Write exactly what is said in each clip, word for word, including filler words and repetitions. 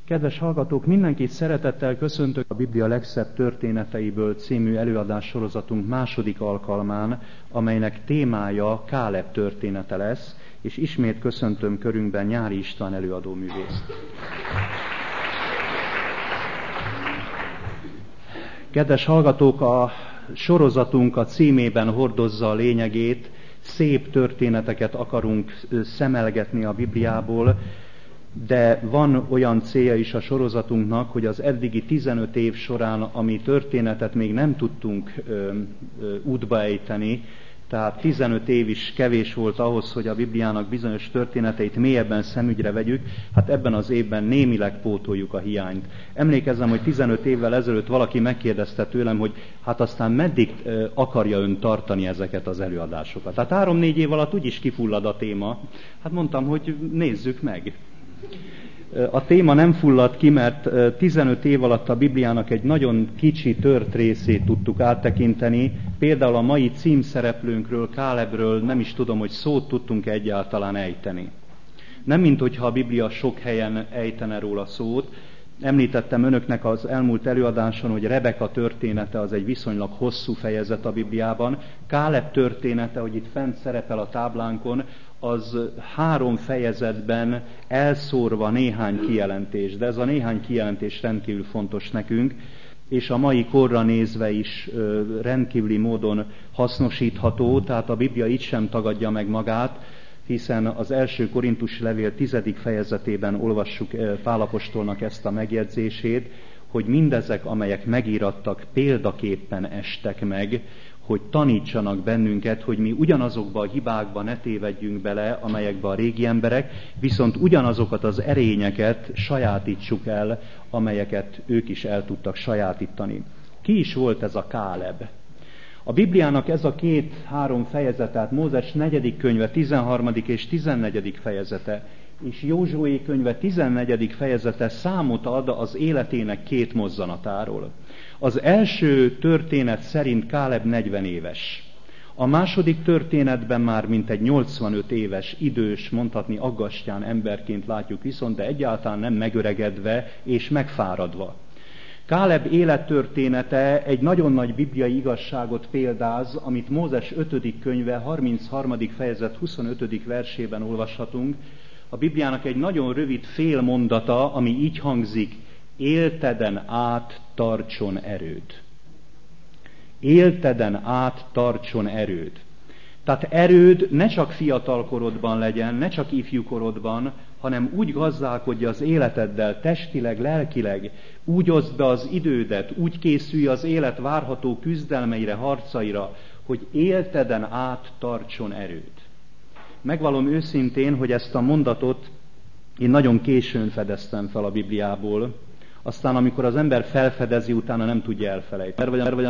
Kedves hallgatók, mindenkit szeretettel köszöntök a Biblia legszebb történeteiből című előadássorozatunk második alkalmán, amelynek témája Káleb története lesz, és ismét köszöntöm körünkben Nyári István előadóművészt. Kedves hallgatók, a sorozatunk a címében hordozza a lényegét, szép történeteket akarunk szemelgetni a Bibliából, de van olyan célja is a sorozatunknak, hogy az eddigi tizenöt év során, ami történetet még nem tudtunk ö, ö, útba ejteni, tehát tizenöt év is kevés volt ahhoz, hogy a Bibliának bizonyos történeteit mélyebben szemügyre vegyük, hát ebben az évben némileg pótoljuk a hiányt. Emlékezzem, hogy tizenöt évvel ezelőtt valaki megkérdezte tőlem, hogy hát aztán meddig ö, akarja ön tartani ezeket az előadásokat. Tehát három-négy év alatt úgyis kifullad a téma. Hát mondtam, hogy nézzük meg. A téma nem fulladt ki, mert tizenöt év alatt a Bibliának egy nagyon kicsi tört részét tudtuk áttekinteni. Például a mai címszereplőnkről, Kálebről nem is tudom, hogy szót tudtunk egyáltalán ejteni. Nem mint hogyha a Biblia sok helyen ejtene róla szót. Említettem önöknek az elmúlt előadáson, hogy Rebeka története az egy viszonylag hosszú fejezet a Bibliában. Káleb története, hogy itt fent szerepel a táblánkon, az három fejezetben elszórva néhány kijelentés, de ez a néhány kijelentés rendkívül fontos nekünk, és a mai korra nézve is rendkívüli módon hasznosítható, tehát a Biblia itt sem tagadja meg magát, hiszen az első Korintusi levél tizedik fejezetében olvassuk Pál apostolnak ezt a megjegyzését, hogy mindezek, amelyek megírattak, példaképpen estek meg, hogy tanítsanak bennünket, hogy mi ugyanazokba a hibákba ne tévedjünk bele, amelyekbe a régi emberek, viszont ugyanazokat az erényeket sajátítsuk el, amelyeket ők is el tudtak sajátítani. Ki is volt ez a Káleb? A Bibliának ez a két-három fejezete, tehát Mózes negyedik könyve, tizenharmadik és tizennegyedik fejezete, és Józsué könyve tizennegyedik fejezete számot ad az életének két mozzanatáról. Az első történet szerint Káleb negyven éves. A második történetben már mintegy nyolcvanöt éves, idős, mondhatni aggastyán emberként látjuk viszont, de egyáltalán nem megöregedve és megfáradva. Káleb élettörténete egy nagyon nagy bibliai igazságot példáz, amit Mózes ötödik könyve, harmincharmadik fejezet huszonötödik versében olvashatunk. A Bibliának egy nagyon rövid fél mondata, ami így hangzik: élteden át tartson erőd. Élteden át tartson erőd. Tehát erőd ne csak fiatal korodban legyen, ne csak ifjú korodban, hanem úgy gazdálkodj az életeddel, testileg, lelkileg, úgy oszd be az idődet, úgy készülj az élet várható küzdelmeire, harcaira, hogy élteden át tartson erőd. Megvallom őszintén, hogy ezt a mondatot én nagyon későn fedeztem fel a Bibliából, aztán amikor az ember felfedezi, utána nem tudja elfelejteni.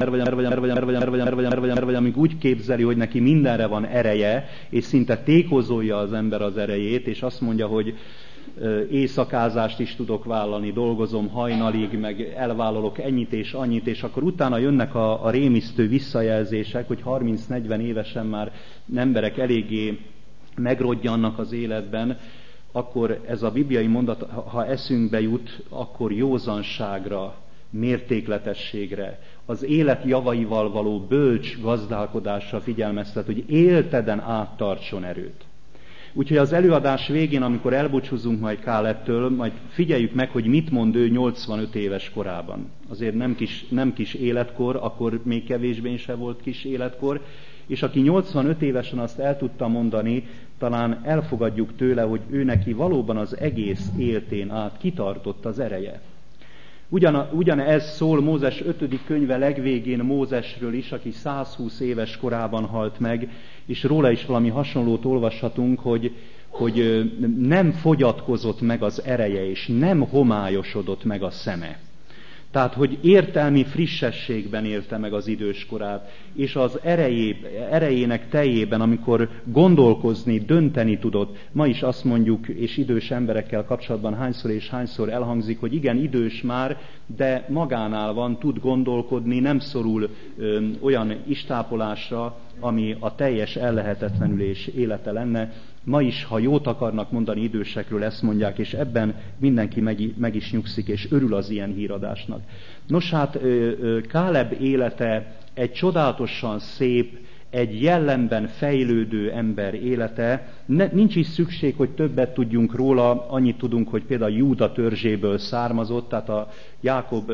Vagy amíg úgy képzeli, hogy neki mindenre van ereje, és szinte tékozolja az ember az erejét, és azt mondja, hogy éjszakázást is tudok vállalni, dolgozom hajnalig, meg elvállalok ennyit és annyit, és akkor utána jönnek a, a rémisztő visszajelzések, hogy harminc-negyven évesen már emberek eléggé megrodjannak az életben, akkor ez a bibliai mondat, ha eszünkbe jut, akkor józanságra, mértékletességre, az élet javaival való bölcs gazdálkodásra figyelmeztet, hogy élteden áttartson erőt. Úgyhogy az előadás végén, amikor elbúcsúzunk majd Kálebtől, majd figyeljük meg, hogy mit mond ő nyolcvanöt éves korában. Azért nem kis, nem kis életkor, akkor még kevésbé se volt kis életkor, és aki nyolcvanöt évesen azt el tudta mondani, talán elfogadjuk tőle, hogy ő neki valóban az egész éltén át kitartott az ereje. Ugyan, ugyanez szól Mózes ötödik könyve legvégén Mózesről is, aki százhúsz éves korában halt meg, és róla is valami hasonlót olvashatunk, hogy, hogy nem fogyatkozott meg az ereje, és nem homályosodott meg a szeme. Tehát, hogy értelmi frissességben élte meg az időskorát, és az erejé, erejének teljében, amikor gondolkozni, dönteni tudott, ma is azt mondjuk, és idős emberekkel kapcsolatban hányszor és hányszor elhangzik, hogy igen, idős már, de magánál van, tud gondolkodni, nem szorul ö, olyan istápolásra, ami a teljes ellehetetlenülés élete lenne. Ma is, ha jót akarnak mondani idősekről, ezt mondják, és ebben mindenki meg, meg is nyugszik, és örül az ilyen híradásnak. Nos hát, Káleb élete egy csodálatosan szép, egy jellemben fejlődő ember élete. Ne, nincs is szükség, hogy többet tudjunk róla, annyit tudunk, hogy például Júda törzséből származott, tehát a Jákob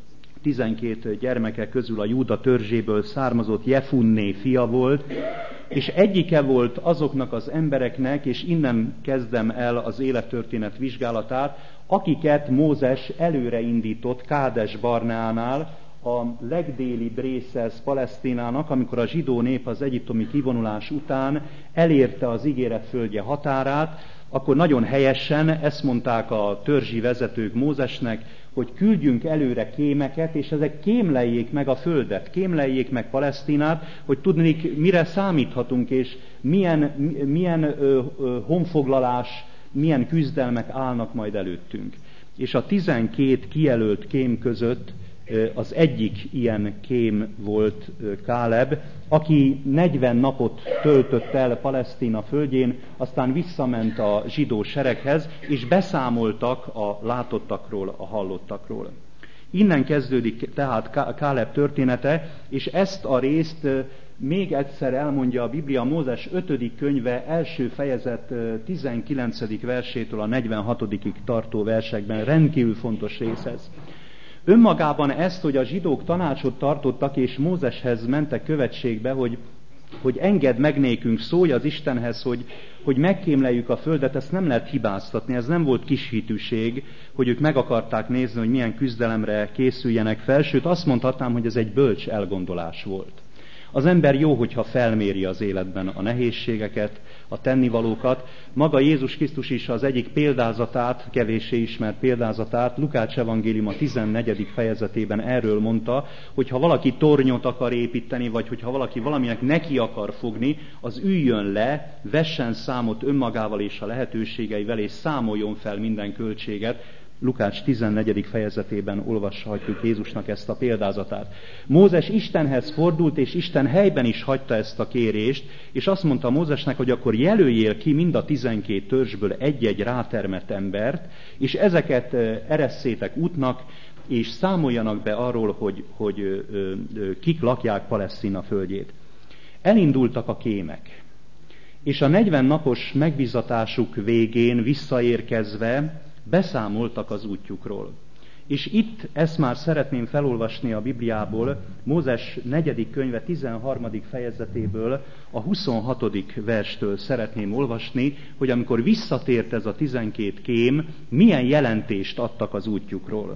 tizenkét gyermeke közül a Júda törzséből származott Jefunné fia volt, és egyike volt azoknak az embereknek, és innen kezdem el az élettörténet vizsgálatát, akiket Mózes előreindított Kádes Barneánál, a legdélibb része ez Palesztinának, amikor a zsidó nép az egyiptomi kivonulás után elérte az ígéret földje határát, akkor nagyon helyesen ezt mondták a törzsi vezetők Mózesnek, hogy küldjünk előre kémeket, és ezek kémleljék meg a földet, kémleljék meg Palesztinát, hogy tudnék, mire számíthatunk, és milyen, milyen ö, ö, honfoglalás, milyen küzdelmek állnak majd előttünk. És a tizenkét kijelölt kém között az egyik ilyen kém volt Káleb, aki negyven napot töltött el Palesztina földjén, aztán visszament a zsidó sereghez, és beszámoltak a látottakról, a hallottakról. Innen kezdődik tehát Káleb története, és ezt a részt még egyszer elmondja a Biblia Mózes ötödik könyve első fejezet tizenkilencedik versétől a negyvenhatodikig tartó versekben. Rendkívül fontos rész ez. Önmagában ezt, hogy a zsidók tanácsot tartottak, és Mózeshez mentek követségbe, hogy, hogy engedd meg nékünk, szólj az Istenhez, hogy, hogy megkémleljük a földet, ezt nem lehet hibáztatni, ez nem volt kishitűség, hogy ők meg akarták nézni, hogy milyen küzdelemre készüljenek fel, sőt azt mondhatnám, hogy ez egy bölcs elgondolás volt. Az ember jó, hogyha felméri az életben a nehézségeket, a tennivalókat. Maga Jézus Krisztus is az egyik példázatát, kevéssé ismert példázatát, Lukács evangélium a tizennegyedik fejezetében erről mondta, hogy ha valaki tornyot akar építeni, vagy hogyha valaki valaminek neki akar fogni, az üljön le, vessen számot önmagával és a lehetőségeivel, és számoljon fel minden költséget. Lukács tizennegyedik fejezetében olvashatjuk Jézusnak ezt a példázatát. Mózes Istenhez fordult, és Isten helyben is hagyta ezt a kérést, és azt mondta Mózesnek, hogy akkor jelöljél ki mind a tizenkét törzsből egy-egy rátermett embert, és ezeket eresszétek útnak, és számoljanak be arról, hogy, hogy ö, ö, kik lakják Palesztina földjét. Elindultak a kémek, és a negyven napos megbízatásuk végén visszaérkezve beszámoltak az útjukról. És itt ezt már szeretném felolvasni a Bibliából, Mózes negyedik könyve tizenharmadik fejezetéből, a huszonhatodik verstől szeretném olvasni, hogy amikor visszatért ez a tizenkét kém, milyen jelentést adtak az útjukról.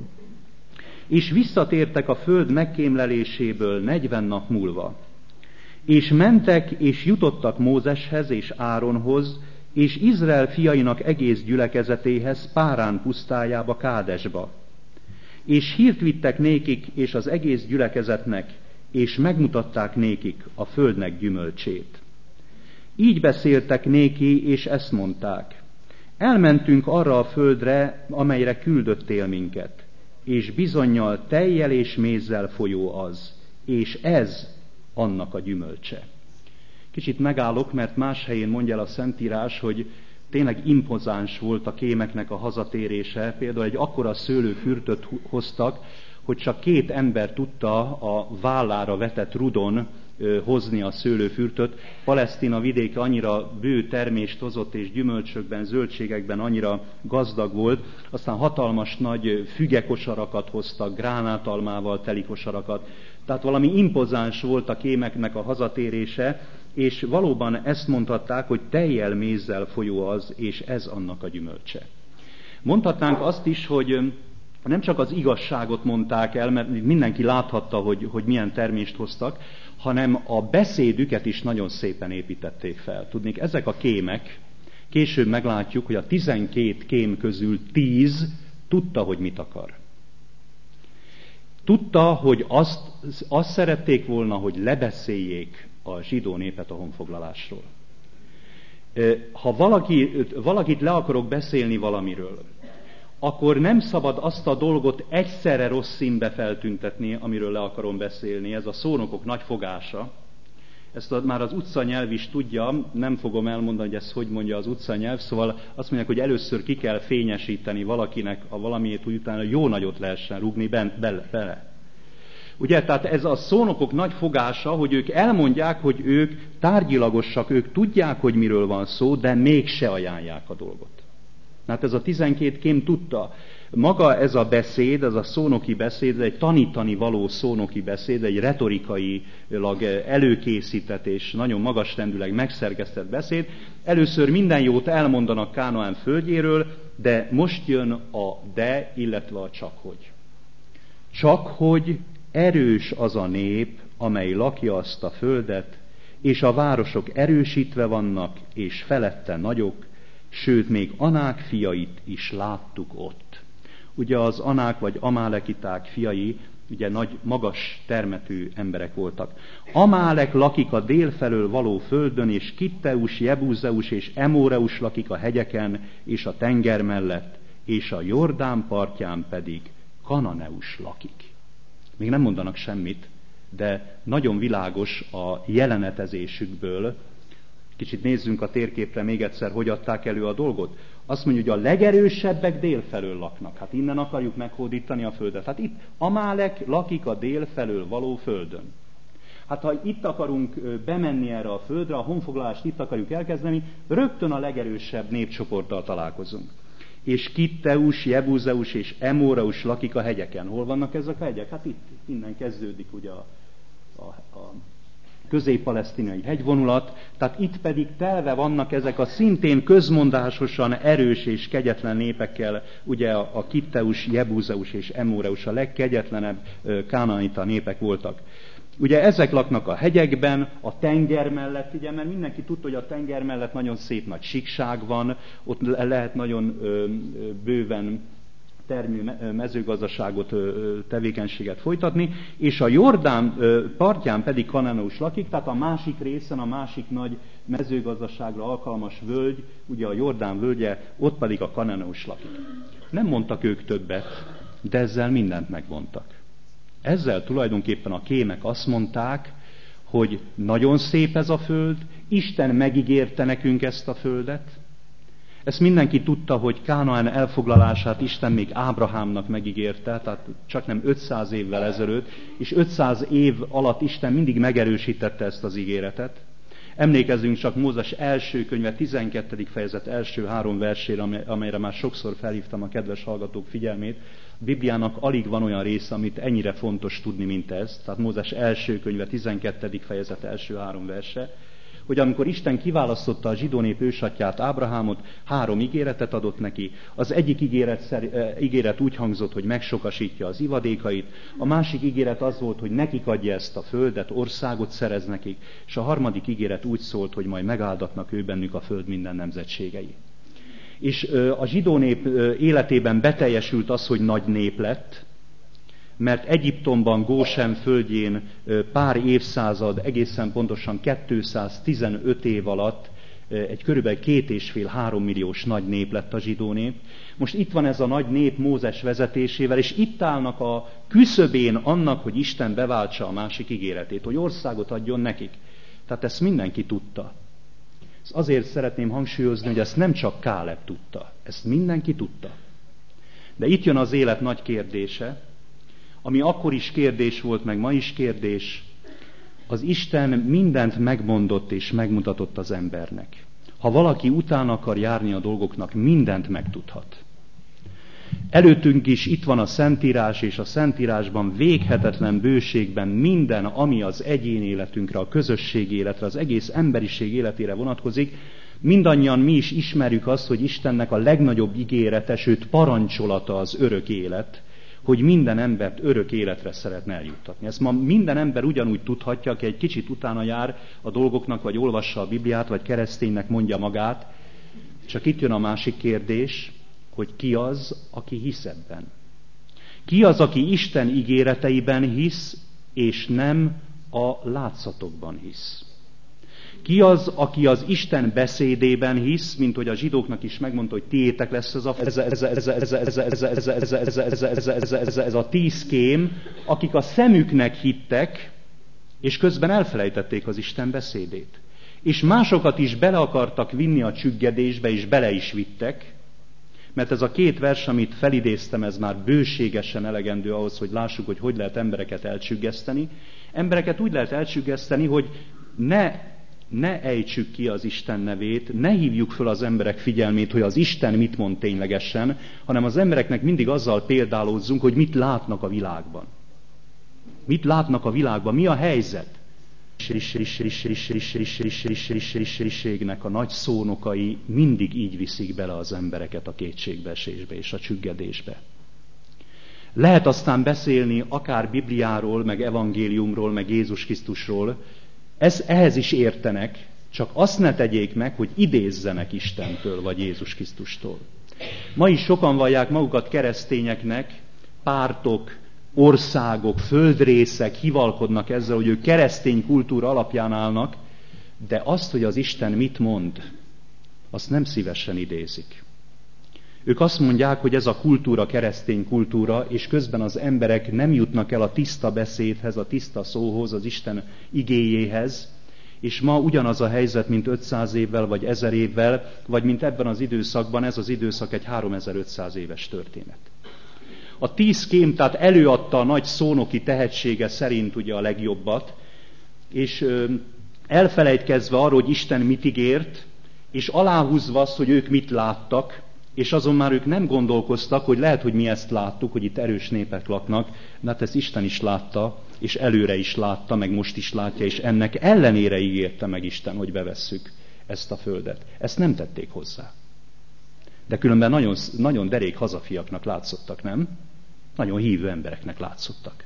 És visszatértek a föld megkémleléséből negyven nap múlva. És mentek és jutottak Mózeshez és Áronhoz, és Izrael fiainak egész gyülekezetéhez Párán pusztájába, Kádesba. És hírt vittek nékik és az egész gyülekezetnek, és megmutatták nékik a földnek gyümölcsét. Így beszéltek néki, és ezt mondták: elmentünk arra a földre, amelyre küldöttél minket, és bizonnyal tejjel és mézzel folyó az, és ez annak a gyümölcse. Kicsit megállok, mert más helyén mondja el a Szentírás, hogy tényleg impozáns volt a kémeknek a hazatérése. Például egy akkora szőlőfürtöt hoztak, hogy csak két ember tudta a vállára vetett rudon hozni a szőlőfürtöt. Palesztina vidéke annyira bő termést hozott, és gyümölcsökben, zöldségekben annyira gazdag volt. Aztán hatalmas nagy fügekosarakat hoztak, gránátalmával teli kosarakat. Tehát valami impozáns volt a kémeknek a hazatérése, és valóban ezt mondhatták, hogy tejjel mézzel folyó az, és ez annak a gyümölcse. Mondhatnánk azt is, hogy nem csak az igazságot mondták el, mert mindenki láthatta, hogy, hogy milyen termést hoztak, hanem a beszédüket is nagyon szépen építették fel. Tudnék, ezek a kémek, később meglátjuk, hogy a tizenkét kém közül tíz tudta, hogy mit akar. Tudta, hogy azt, azt szerették volna, hogy lebeszéljék a zsidó népet a honfoglalásról. Ha valaki, valakit le akarok beszélni valamiről, akkor nem szabad azt a dolgot egyszerre rossz színbe feltüntetni, amiről le akarom beszélni. Ez a szónokok nagy fogása. Ezt a, már az utcanyelv is tudja, nem fogom elmondani, hogy ezt hogy mondja az utcanyelv, szóval azt mondják, hogy először ki kell fényesíteni valakinek a valamiét, hogy utána jó nagyot lehessen rúgni ben, bele. bele. Ugye, tehát ez a szónokok nagy fogása, hogy ők elmondják, hogy ők tárgyilagosak, ők tudják, hogy miről van szó, de mégse ajánlják a dolgot. Hát ez a tizenkét kém tudta. Maga ez a beszéd, ez a szónoki beszéd, egy tanítani való szónoki beszéd, egy retorikailag előkészített és nagyon magasrendűleg megszerkesztett beszéd. Először minden jót elmondanak Kánaán földjéről, de most jön a de, illetve a csak hogy. Csak hogy erős az a nép, amely lakja azt a földet, és a városok erősítve vannak, és felette nagyok, sőt, még Anák fiait is láttuk ott. Ugye az Anák vagy Amálekiták fiai, ugye nagy, magas termetű emberek voltak. Amálek lakik a délfelől való földön, és Kitteus, Jebúzeus és Emóreus lakik a hegyeken és a tenger mellett, és a Jordán partján pedig Kananeus lakik. Még nem mondanak semmit, de nagyon világos a jelenetezésükből. Kicsit nézzünk a térképre még egyszer, hogy adták elő a dolgot. Azt mondja, hogy a legerősebbek délfelől laknak. Hát innen akarjuk meghódítani a földet. Hát itt Amálek lakik a délfelől való földön. Hát ha itt akarunk bemenni erre a földre, a honfoglalást itt akarjuk elkezdeni, rögtön a legerősebb népcsoporttal találkozunk. És Kitteus, Jebúzeus és Emóreus lakik a hegyeken. Hol vannak ezek a hegyek? Hát itt, innen kezdődik ugye a, a, a közép-palesztinai hegyvonulat, tehát itt pedig telve vannak ezek a szintén közmondásosan erős és kegyetlen népekkel, ugye a, a Kitteus, Jebúzeus és Emóreus a legkegyetlenebb kánaanita népek voltak. Ugye ezek laknak a hegyekben, a tenger mellett, ugye, mert mindenki tudta, hogy a tenger mellett nagyon szép nagy síkság van, ott lehet nagyon ö, bőven termő mezőgazdaságot, tevékenységet folytatni, és a Jordán partján pedig Kananeus lakik, tehát a másik részen, a másik nagy mezőgazdaságra alkalmas völgy, ugye a Jordán völgye, ott pedig a Kananeus lakik. Nem mondtak ők többet, de ezzel mindent megmondtak. Ezzel tulajdonképpen a kémek azt mondták, hogy nagyon szép ez a föld, Isten megígérte nekünk ezt a földet. Ezt mindenki tudta, hogy Kánaán elfoglalását Isten még Ábrahámnak megígérte, tehát csak nem ötszáz évvel ezelőtt, és ötszáz év alatt Isten mindig megerősítette ezt az ígéretet. Emlékezzünk csak Mózes első könyve tizenkettedik fejezet első három versére, amelyre már sokszor felhívtam a kedves hallgatók figyelmét. A Bibliának alig van olyan része, amit ennyire fontos tudni, mint ez. Tehát Mózes első könyve tizenkettedik fejezet első három verse, hogy amikor Isten kiválasztotta a zsidó nép ősatyját, Ábrahámot, három ígéretet adott neki. Az egyik ígéret, ígéret úgy hangzott, hogy megsokasítja az ivadékait, a másik ígéret az volt, hogy nekik adja ezt a földet, országot szerez nekik, és a harmadik ígéret úgy szólt, hogy majd megáldatnak ő bennük a föld minden nemzetségei. És a zsidó nép életében beteljesült az, hogy nagy nép lett, mert Egyiptomban, Gósen földjén pár évszázad, egészen pontosan kétszáztizenöt év alatt egy körülbelül két és fél, három milliós nagy nép lett a zsidó nép. Most itt van ez a nagy nép Mózes vezetésével, és itt állnak a küszöbén annak, hogy Isten beváltsa a másik ígéretét, hogy országot adjon nekik. Tehát ezt mindenki tudta. Ezt azért szeretném hangsúlyozni, hogy ezt nem csak Káleb tudta, ezt mindenki tudta. De itt jön az élet nagy kérdése, ami akkor is kérdés volt, meg ma is kérdés, az Isten mindent megmondott és megmutatott az embernek. Ha valaki utána akar járni a dolgoknak, mindent megtudhat. Előttünk is itt van a Szentírás, és a Szentírásban véghetetlen bőségben minden, ami az egyén életünkre, a közösség életre, az egész emberiség életére vonatkozik. Mindannyian mi is ismerjük azt, hogy Istennek a legnagyobb ígérete, sőt parancsolata az örök élet, hogy minden embert örök életre szeretne eljuttatni. Ezt ma minden ember ugyanúgy tudhatja, aki egy kicsit utána jár a dolgoknak, vagy olvassa a Bibliát, vagy kereszténynek mondja magát. Csak itt jön a másik kérdés, hogy ki az, aki hisz ebben. Ki az, aki Isten ígéreteiben hisz, és nem a látszatokban hisz. Ki az, aki az Isten beszédében hisz, mint hogy a zsidóknak is megmondta, hogy tiétek lesz ez a, ez a, ez a, ez a, ez a, ez a, ez a, ez a, ez a, ez a, ez a, ez a, ez a tíz kém, akik a szemüknek hittek, És közben elfelejtették az Isten beszédét. És másokat is bele akartak vinni a csüggedésbe, és bele is vittek, mert ez a két vers, amit felidéztem, ez már bőségesen elegendő ahhoz, hogy lássuk, hogy hogy lehet embereket elcsüggeszteni. Embereket úgy lehet elcsüggeszteni, hogy ne, ne ejtsük ki az Isten nevét, ne hívjuk föl az emberek figyelmét, hogy az Isten mit mond ténylegesen, hanem az embereknek mindig azzal példálózzunk, hogy mit látnak a világban. Mit látnak a világban, mi a helyzet? A nagy szónokai mindig így viszik bele az embereket a kétségbeesésbe és a csüggedésbe. Lehet aztán beszélni akár Bibliáról, meg evangéliumról, meg Jézus Krisztusról, ez, ehhez is értenek, csak azt ne tegyék meg, hogy idézzenek Istentől vagy Jézus Krisztustól. Ma is sokan vallják magukat keresztényeknek, pártok, országok, földrészek hivalkodnak ezzel, hogy ők keresztény kultúra alapján állnak, de azt, hogy az Isten mit mond, azt nem szívesen idézik. Ők azt mondják, hogy ez a kultúra keresztény kultúra, és közben az emberek nem jutnak el a tiszta beszédhez, a tiszta szóhoz, az Isten igéjéhez, és ma ugyanaz a helyzet, mint ötszáz évvel, vagy ezer évvel, vagy mint ebben az időszakban, ez az időszak egy háromezer-ötszáz éves történet. A tíz kém, tehát előadta a nagy szónoki tehetsége szerint ugye a legjobbat, és elfelejtkezve arról, hogy Isten mit ígért, és aláhúzva azt, hogy ők mit láttak, és azon már ők nem gondolkoztak, hogy lehet, hogy mi ezt láttuk, hogy itt erős népek laknak, de hát ezt Isten is látta, és előre is látta, meg most is látja, és ennek ellenére ígérte meg Isten, hogy bevesszük ezt a földet. Ezt nem tették hozzá. De különben nagyon, nagyon derék hazafiaknak látszottak, nem? Nagyon hívő embereknek látszottak.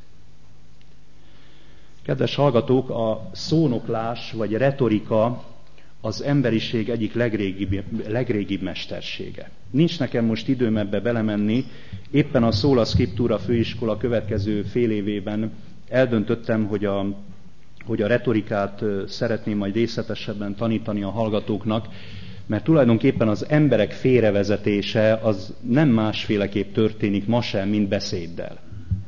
Kedves hallgatók, a szónoklás vagy retorika az emberiség egyik legrégibb, legrégibb mestersége. Nincs nekem most időm ebbe belemenni, éppen a Sola Scriptura főiskola következő fél évében eldöntöttem, hogy a, hogy a retorikát szeretném majd részletesebben tanítani a hallgatóknak, mert tulajdonképpen az emberek félrevezetése az nem másféleképp történik ma sem, mint beszéddel.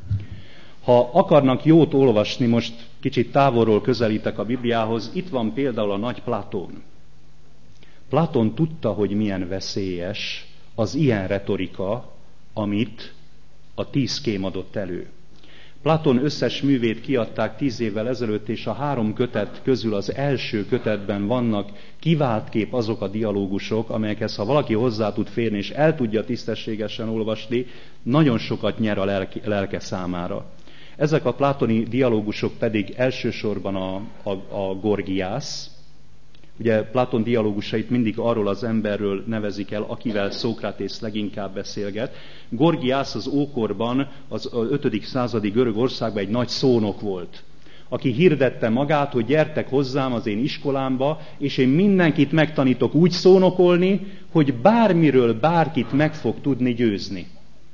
Ha akarnak jót olvasni, most kicsit távolról közelítek a Bibliához, itt van például a nagy Platón. Platón tudta, hogy milyen veszélyes az ilyen retorika, amit a tíz kém adott elő. Platón összes művét kiadták tíz évvel ezelőtt, és a három kötet közül az első kötetben vannak kiváltképp azok a dialógusok, amelyekhez, ha valaki hozzá tud férni, és el tudja tisztességesen olvasni, nagyon sokat nyer a lelke, lelke számára. Ezek a platoni dialógusok pedig elsősorban a, a, a Gorgiász. Ugye Platón dialógusait mindig arról az emberről nevezik el, akivel Szókratész leginkább beszélget. Gorgiász az ókorban, az ötödik századi Görögországban egy nagy szónok volt, aki hirdette magát, hogy gyertek hozzám az én iskolámba, és én mindenkit megtanítok úgy szónokolni, hogy bármiről bárkit meg fog tudni győzni.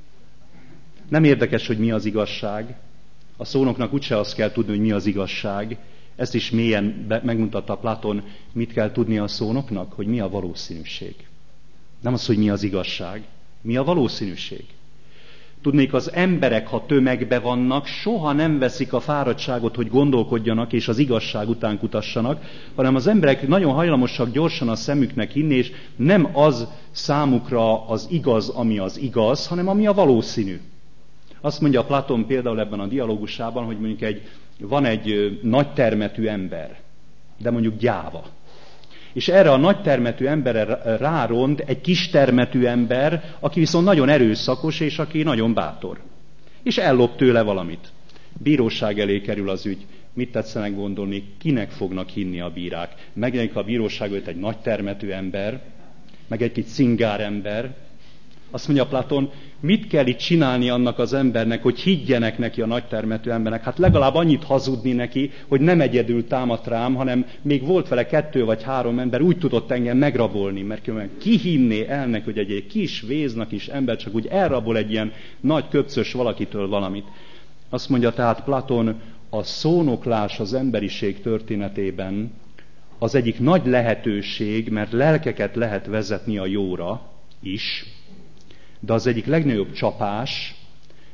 Nem érdekes, hogy mi az igazság. A szónoknak úgyse azt kell tudni, hogy mi az igazság. Ezt is mélyen megmutatta Platón, mit kell tudni a szónoknak, hogy mi a valószínűség. Nem az, hogy mi az igazság, mi a valószínűség. Tudnék, az emberek, ha tömegbe vannak, soha nem veszik a fáradtságot, hogy gondolkodjanak és az igazság után kutassanak, hanem az emberek nagyon hajlamosak gyorsan a szemüknek hinni, és nem az számukra az igaz, ami az igaz, hanem ami a valószínű. Azt mondja Platón például ebben a dialógusában, hogy mondjuk egy, van egy nagy termetű ember, de mondjuk gyáva. És erre a nagy termetű emberre rárond egy kis termetű ember, aki viszont nagyon erőszakos, és aki nagyon bátor. És ellop tőle valamit. Bíróság elé kerül az ügy. Mit tetszenek gondolni, kinek fognak hinni a bírák? Megjelenik a bíróság előtt egy nagy termetű ember, meg egy kicsit cingár ember. Azt mondja Platón, mit kell itt csinálni annak az embernek, hogy higgyenek neki a nagytermetű embernek? Hát legalább annyit hazudni neki, hogy nem egyedül támadt rám, hanem még volt vele kettő vagy három ember, úgy tudott engem megrabolni, mert ki hinné el neki, hogy egy kis véznak is ember csak úgy elrabol egy ilyen nagy köpcös valakitől valamit. Azt mondja tehát Platón, a szónoklás az emberiség történetében az egyik nagy lehetőség, mert lelkeket lehet vezetni a jóra is, de az egyik legnagyobb csapás,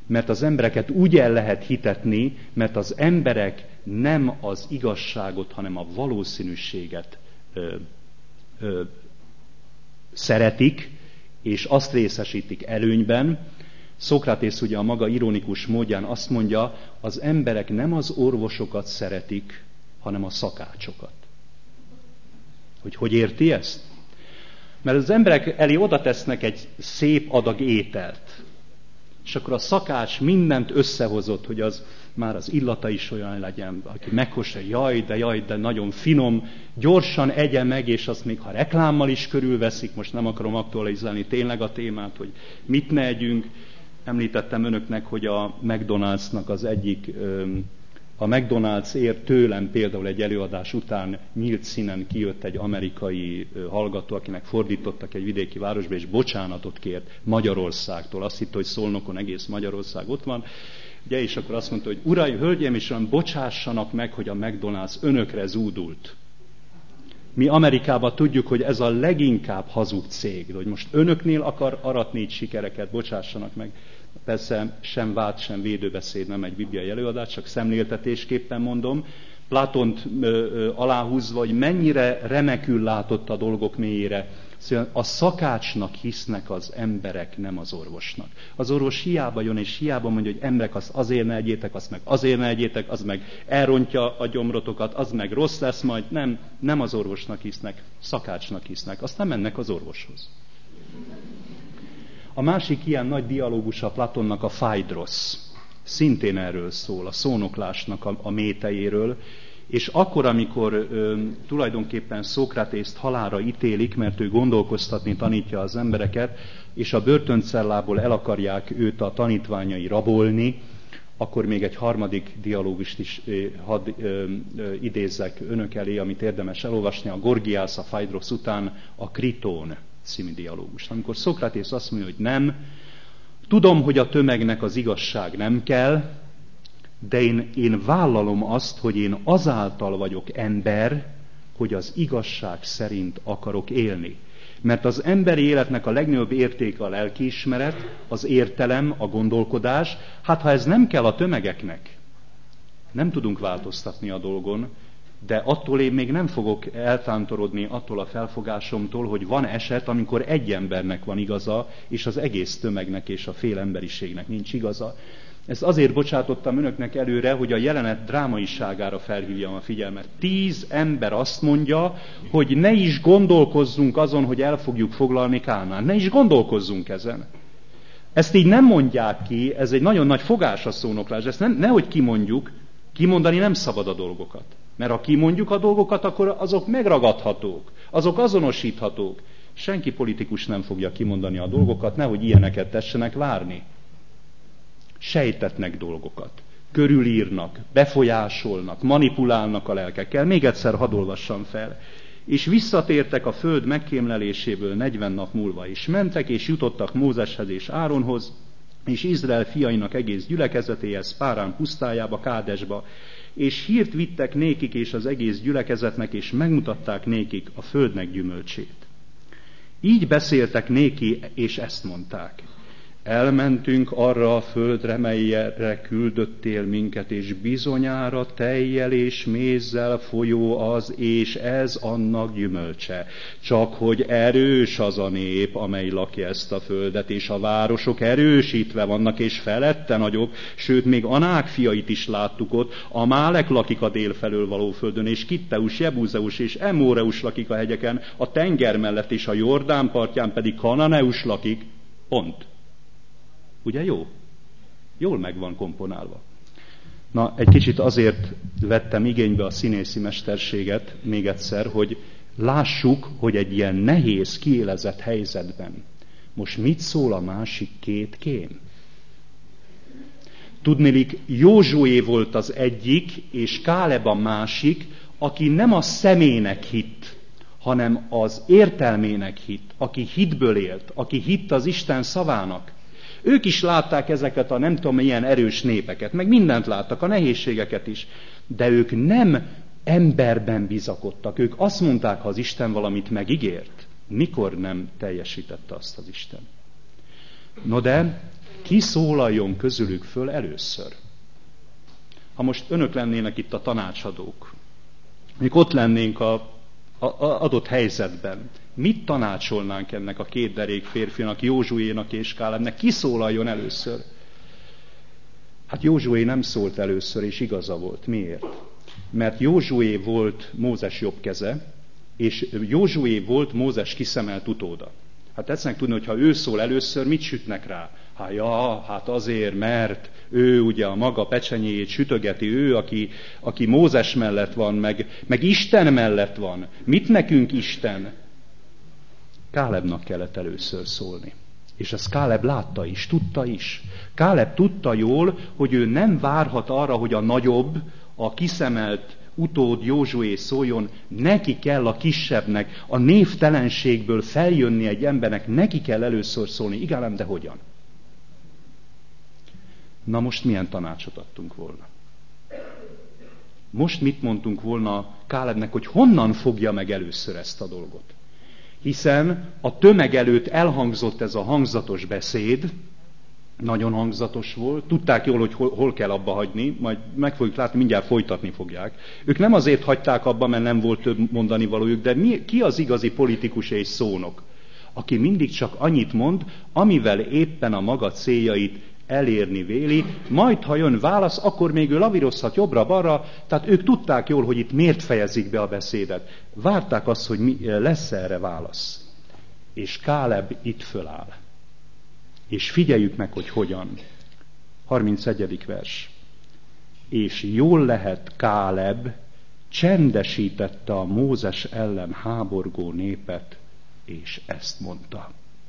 mert az embereket úgy el lehet hitetni, mert az emberek nem az igazságot, hanem a valószínűséget ö, ö, szeretik, és azt részesítik előnyben. Szokratész ugye a maga ironikus módján azt mondja, az emberek nem az orvosokat szeretik, hanem a szakácsokat. Hogy hogy érti ezt? Mert az emberek elé oda tesznek egy szép adag ételt, és akkor a szakács mindent összehozott, hogy az már az illata is olyan legyen, aki meghozza, jaj, de jaj, de nagyon finom, gyorsan egye meg, és azt még ha reklámmal is körülveszik, most nem akarom aktualizálni tényleg a témát, hogy mit ne együnk. Említettem önöknek, hogy a McDonald'snak az egyik, a McDonald's ért tőlem például egy előadás után nyílt színen kijött egy amerikai hallgató, akinek fordítottak egy vidéki városba, és bocsánatot kért Magyarországtól. Azt hitt, hogy Szolnokon egész Magyarország ott van. Ugye, és akkor azt mondta, hogy uraim, hölgyeim, és olyan bocsássanak meg, hogy a McDonald's önökre zúdult. Mi Amerikában tudjuk, hogy ez a leginkább hazug cég, hogy most önöknél akar aratni így sikereket, bocsássanak meg. Persze sem vád, sem védőbeszéd nem egy bibliai előadás, csak szemléltetésképpen mondom. Platont ö, ö, aláhúzva, hogy mennyire remekül látott a dolgok mélyére. Szóval a szakácsnak hisznek az emberek, nem az orvosnak. Az orvos hiába jön, és hiába mondja, hogy emberek, azt azért ne egyétek, azt meg azért ne egyétek, az meg elrontja a gyomrotokat, az meg rossz lesz majd. Nem, nem az orvosnak hisznek, szakácsnak hisznek. Aztán mennek az orvoshoz. A másik ilyen nagy dialógus a Platonnak a Phaedrosz. Szintén erről szól, a szónoklásnak a, a métejéről. És akkor, amikor ö, tulajdonképpen Szókratészt halálra ítélik, mert ő gondolkoztatni tanítja az embereket, és a börtöncellából el akarják őt a tanítványai rabolni, akkor még egy harmadik dialógust is ö, hadd ö, ö, idézzek önök elé, amit érdemes elolvasni, a Gorgiász, a Phaedrosz után a Kritón című dialógust. Amikor Szókratész azt mondja, hogy nem, tudom, hogy a tömegnek az igazság nem kell, de én, én vállalom azt, hogy én azáltal vagyok ember, hogy az igazság szerint akarok élni. Mert az emberi életnek a legnagyobb értéke a lelkiismeret, az értelem, a gondolkodás. Hát ha ez nem kell a tömegeknek, nem tudunk változtatni a dolgon, de attól én még nem fogok eltántorodni attól a felfogásomtól, hogy van eset, amikor egy embernek van igaza, és az egész tömegnek és a fél emberiségnek nincs igaza. Ezt azért bocsátottam önöknek előre, hogy a jelenet drámaiságára felhívjam a figyelmet. Tíz ember azt mondja, hogy ne is gondolkozzunk azon, hogy el fogjuk foglalni Kánaánt. Ne is gondolkozzunk ezen. Ezt így nem mondják ki, ez egy nagyon nagy fogás a szónoklás. Ezt nem, nehogy kimondjuk, kimondani nem szabad a dolgokat. Mert ha kimondjuk a dolgokat, akkor azok megragadhatók, azok azonosíthatók. Senki politikus nem fogja kimondani a dolgokat, nehogy ilyeneket tessenek várni. Sejtetnek dolgokat, körülírnak, befolyásolnak, manipulálnak a lelkekkel. Még egyszer hadd olvassam fel. És visszatértek a föld megkémleléséből negyven nap múlva, és mentek, és jutottak Mózeshez és Áronhoz, és Izrael fiainak egész gyülekezetéhez, Párán pusztájába, Kádesba, és hírt vittek nékik és az egész gyülekezetnek, és megmutatták nékik a földnek gyümölcsét. Így beszéltek néki, és ezt mondták. Elmentünk arra a földre, melyre küldöttél minket, és bizonyára tejjel és mézzel folyó az, és ez annak gyümölcse. Csak hogy erős az a nép, amely lakja ezt a földet, és a városok erősítve vannak, és felette nagyok, sőt, még Anák fiait is láttuk ott, Amálek lakik a dél felől való földön, és Kitteus, Jebuzeus és Emóreus lakik a hegyeken, a tenger mellett, és a Jordán partján pedig Kananeus lakik. Pont. Ugye jó? Jól meg van komponálva. Na, egy kicsit azért vettem igénybe a színészi mesterséget még egyszer, hogy lássuk, hogy egy ilyen nehéz, kiélezett helyzetben most mit szól a másik két kém. Tudniillik, Józsué volt az egyik, és Káleb a másik, aki nem a szemének hitt, hanem az értelmének hitt, aki hitből élt, aki hitt az Isten szavának. Ők is látták ezeket a nem tudom milyen erős népeket, meg mindent láttak, a nehézségeket is. De ők nem emberben bizakodtak. Ők azt mondták, ha az Isten valamit megígért, mikor nem teljesítette azt az Isten. No de, Ki szólaljon közülük föl először? Ha most önök lennének itt a tanácsadók, még ott lennénk a, a, a adott helyzetben, mit tanácsolnánk ennek a két derék férfinak, Józsuénak és Kálebnek? Ki szólaljon először? Hát Józsué nem szólt először, és igaza volt. Miért? Mert Józsué volt Mózes jobb keze, és Józsué volt Mózes kiszemelt utóda. Hát tetszenek tudni, hogy ha ő szól először, mit sütnek rá? Hát ja, hát azért, mert ő ugye a maga pecsenyéjét sütögeti, ő, aki, aki Mózes mellett van, meg, meg Isten mellett van. Mit nekünk Isten? Kálebnak kellett először szólni. És ezt Káleb látta is, tudta is. Káleb tudta jól, hogy ő nem várhat arra, hogy a nagyobb, a kiszemelt utód Józsué szóljon, neki kell a kisebbnek, a névtelenségből feljönni egy embernek, neki kell először szólni. Igen, de hogyan? Na most milyen tanácsot adtunk volna? Most mit mondtunk volna Kálebnek, hogy honnan fogja meg először ezt a dolgot? Hiszen a tömeg előtt elhangzott ez a hangzatos beszéd, nagyon hangzatos volt, tudták jól, hogy hol, hol kell abba hagyni, majd meg fogjuk látni, mindjárt folytatni fogják. Ők nem azért hagyták abba, mert nem volt több mondani valójuk, de mi, ki az igazi politikus és szónok, aki mindig csak annyit mond, amivel éppen a maga céljait elérni véli, majd ha jön válasz, akkor még ő lavírozhat jobbra-balra, tehát ők tudták jól, hogy itt miért fejezik be a beszédet. Várták azt, hogy mi, lesz erre válasz. És Káleb itt föláll. És figyeljük meg, hogy hogyan. harmincegyedik vers. És jól lehet Káleb csendesítette a Mózes ellen háborgó népet, és ezt mondta.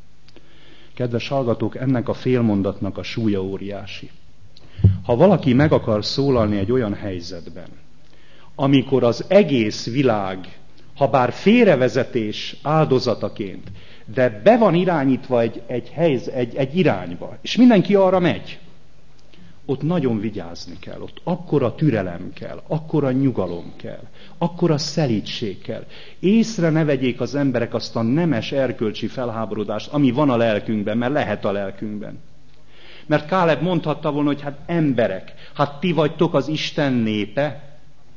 Kedves hallgatók, ennek a félmondatnak a súlya óriási. Ha valaki meg akar szólalni egy olyan helyzetben, amikor az egész világ, ha bár félrevezetés áldozataként, de be van irányítva egy, egy, helyz, egy, egy irányba, és mindenki arra megy, ott nagyon vigyázni kell, ott akkora türelem kell, akkora nyugalom kell, akkora szelídség kell. Észre ne vegyék az emberek azt a nemes erkölcsi felháborodást, ami van a lelkünkben, mert lehet a lelkünkben. Mert Káleb mondhatta volna, hogy hát emberek, hát ti vagytok az Isten népe,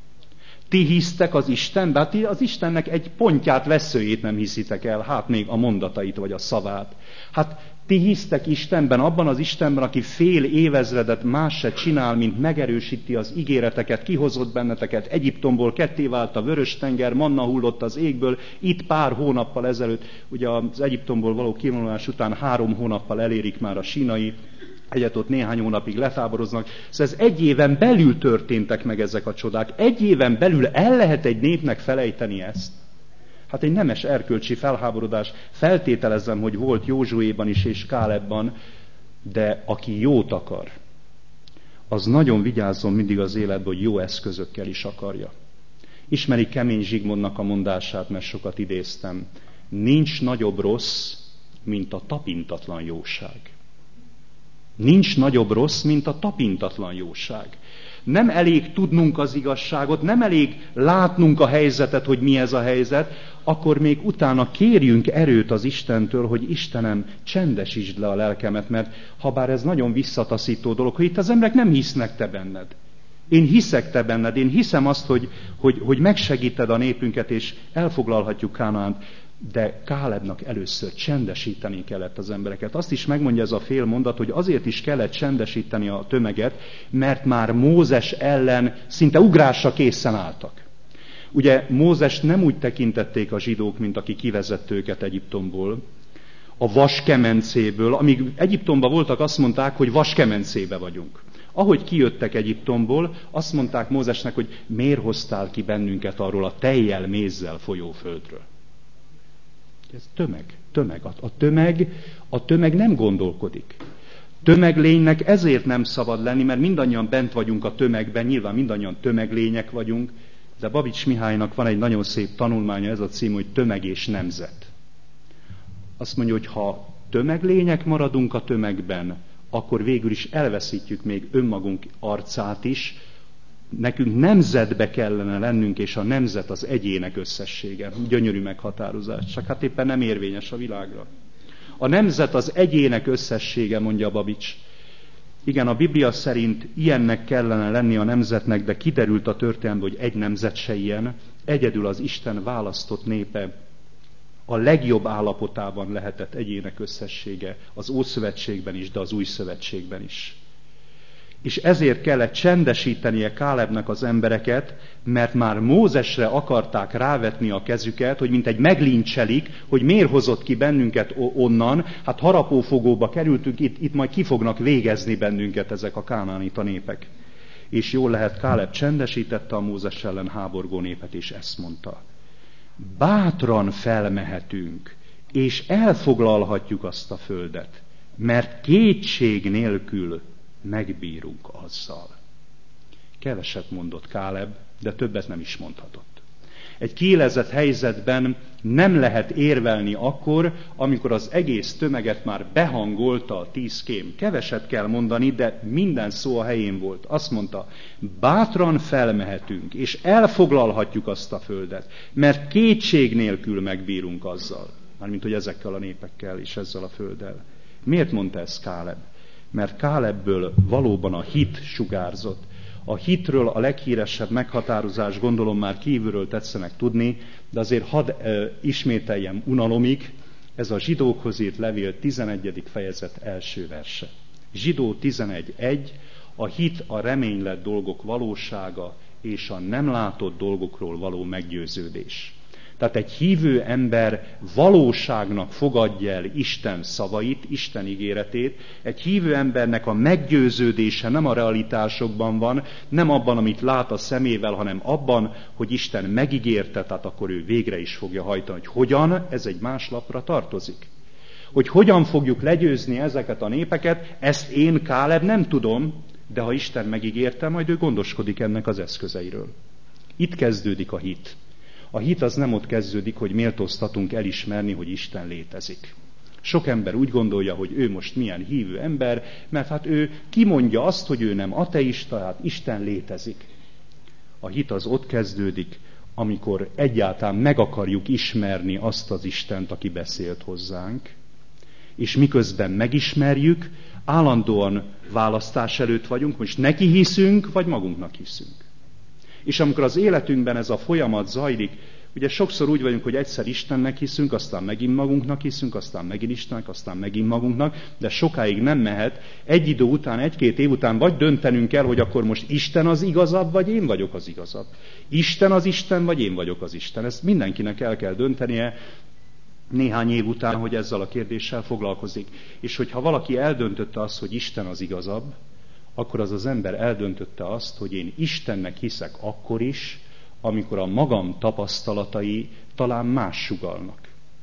ti hisztek az Istenbe, hát ti az Istennek egy pontját, veszőjét nem hiszitek el, hát még a mondatait vagy a szavát. Hát ti hisztek Istenben, abban az Istenben, aki fél évezredet más se csinál, mint megerősíti az ígéreteket, kihozott benneteket Egyiptomból, ketté vált a Vörös-tenger, manna hullott az égből, itt pár hónappal ezelőtt, ugye az Egyiptomból való kivonulás után három hónappal elérik már a sínai egyet, ott néhány hónapig letáboroznak. Szóval ez egy éven belül történtek meg ezek a csodák. Egy éven belül el lehet egy népnek felejteni ezt? Hát egy nemes erkölcsi felháborodás. Feltételezem, hogy volt Józsuéban is és Kálebban, de aki jót akar, az nagyon vigyázzon mindig az életben, hogy jó eszközökkel is akarja. Ismeri Kemény Zsigmondnak a mondását, mert sokat idéztem. Nincs nagyobb rossz, mint a tapintatlan jóság. Nincs nagyobb rossz, mint a tapintatlan jóság. Nem elég tudnunk az igazságot, nem elég látnunk a helyzetet, hogy mi ez a helyzet, akkor még utána kérjünk erőt az Istentől, hogy Istenem, csendesítsd le a lelkemet, mert habár ez nagyon visszataszító dolog, hogy itt az emberek nem hisznek te benned. Én hiszek te benned, én hiszem azt, hogy, hogy, hogy megsegíted a népünket, és elfoglalhatjuk Kánaánt. De Kálebnak először csendesíteni kellett az embereket. Azt is megmondja ez a fél mondat, hogy azért is kellett csendesíteni a tömeget, mert már Mózes ellen szinte ugrásra készen álltak. Ugye Mózest nem úgy tekintették a zsidók, mint aki kivezette őket Egyiptomból, a vaskemencéből. Amíg Egyiptomban voltak, azt mondták, hogy vaskemencébe vagyunk. Ahogy kijöttek Egyiptomból, azt mondták Mózesnek, hogy miért hoztál ki bennünket arról a tejjel, mézzel folyó földről. Ez tömeg, tömeg. A tömeg, a tömeg nem gondolkodik. Tömeglénynek ezért nem szabad lenni, mert mindannyian bent vagyunk a tömegben, nyilván mindannyian tömeglények vagyunk, de Babics Mihálynak van egy nagyon szép tanulmánya, ez a cím, hogy Tömeg és nemzet. Azt mondja, hogy ha tömeglények maradunk a tömegben, akkor végül is elveszítjük még önmagunk arcát is. Nekünk nemzetbe kellene lennünk, és a nemzet az egyének összessége. Gyönyörű meghatározás, csak hát éppen nem érvényes a világra. A nemzet az egyének összessége, mondja Babics. Igen, a Biblia szerint ilyennek kellene lenni a nemzetnek, de kiderült a történelemben, hogy egy nemzet se ilyen. Egyedül az Isten választott népe a legjobb állapotában lehetett egyének összessége az Ószövetségben is, de az Új Szövetségben is. És ezért kellett csendesítenie Kálebnek az embereket, mert már Mózesre akarták rávetni a kezüket, hogy mint egy meglincselik, hogy miért hozott ki bennünket onnan, hát harapófogóba kerültünk, itt, itt majd ki fognak végezni bennünket ezek a kánaanita népek. És jól lehet, Káleb csendesítette a Mózes ellen háborgó népet, és ezt mondta. Bátran felmehetünk, és elfoglalhatjuk azt a földet, mert kétség nélkül megbírunk azzal. Keveset mondott Káleb, de többet nem is mondhatott. Egy kiélezett helyzetben nem lehet érvelni akkor, amikor az egész tömeget már behangolta a tíz kém. Keveset kell mondani, de minden szó a helyén volt. Azt mondta, bátran felmehetünk, és elfoglalhatjuk azt a földet, mert kétség nélkül megbírunk azzal. Mármint, hogy ezekkel a népekkel és ezzel a földdel. Miért mondta ezt Káleb? Mert Kálebből valóban a hit sugárzott. A hitről a leghíresebb meghatározás, gondolom már kívülről tetszenek tudni, de azért hadd e, ismételjem unalomig, ez a Zsidókhoz írt levél tizenegyedik fejezet első verse. Zsidó tizenegy egy, a hit a reménylett dolgok valósága és a nem látott dolgokról való meggyőződés. Tehát egy hívő ember valóságnak fogadja el Isten szavait, Isten ígéretét. Egy hívő embernek a meggyőződése nem a realitásokban van, nem abban, amit lát a szemével, hanem abban, hogy Isten megígérte, tehát akkor ő végre is fogja hajtani. Hogy hogyan, ez egy más lapra tartozik. Hogy hogyan fogjuk legyőzni ezeket a népeket, ezt én, Káleb, nem tudom, de ha Isten megígérte, majd ő gondoskodik ennek az eszközeiről. Itt kezdődik a hit. A hit az nem ott kezdődik, hogy méltóztatunk elismerni, hogy Isten létezik. Sok ember úgy gondolja, hogy ő most milyen hívő ember, mert hát ő kimondja azt, hogy ő nem ateista, hát Isten létezik. A hit az ott kezdődik, amikor egyáltalán meg akarjuk ismerni azt az Istent, aki beszélt hozzánk, és miközben megismerjük, állandóan választás előtt vagyunk, most neki hiszünk, vagy magunknak hiszünk. És amikor az életünkben ez a folyamat zajlik, ugye sokszor úgy vagyunk, hogy egyszer Istennek hiszünk, aztán megint magunknak hiszünk, aztán megint Istennek, aztán megint magunknak, de sokáig nem mehet. Egy idő után, egy-két év után vagy döntenünk kell, hogy akkor most Isten az igazabb, vagy én vagyok az igazabb. Isten az Isten, vagy én vagyok az Isten. Ezt mindenkinek el kell döntenie néhány év után, hogy ezzel a kérdéssel foglalkozik. És hogyha valaki eldöntötte azt, hogy Isten az igazabb, akkor az az ember eldöntötte azt, hogy én Istennek hiszek akkor is, amikor a magam tapasztalatai talán más sugallnak.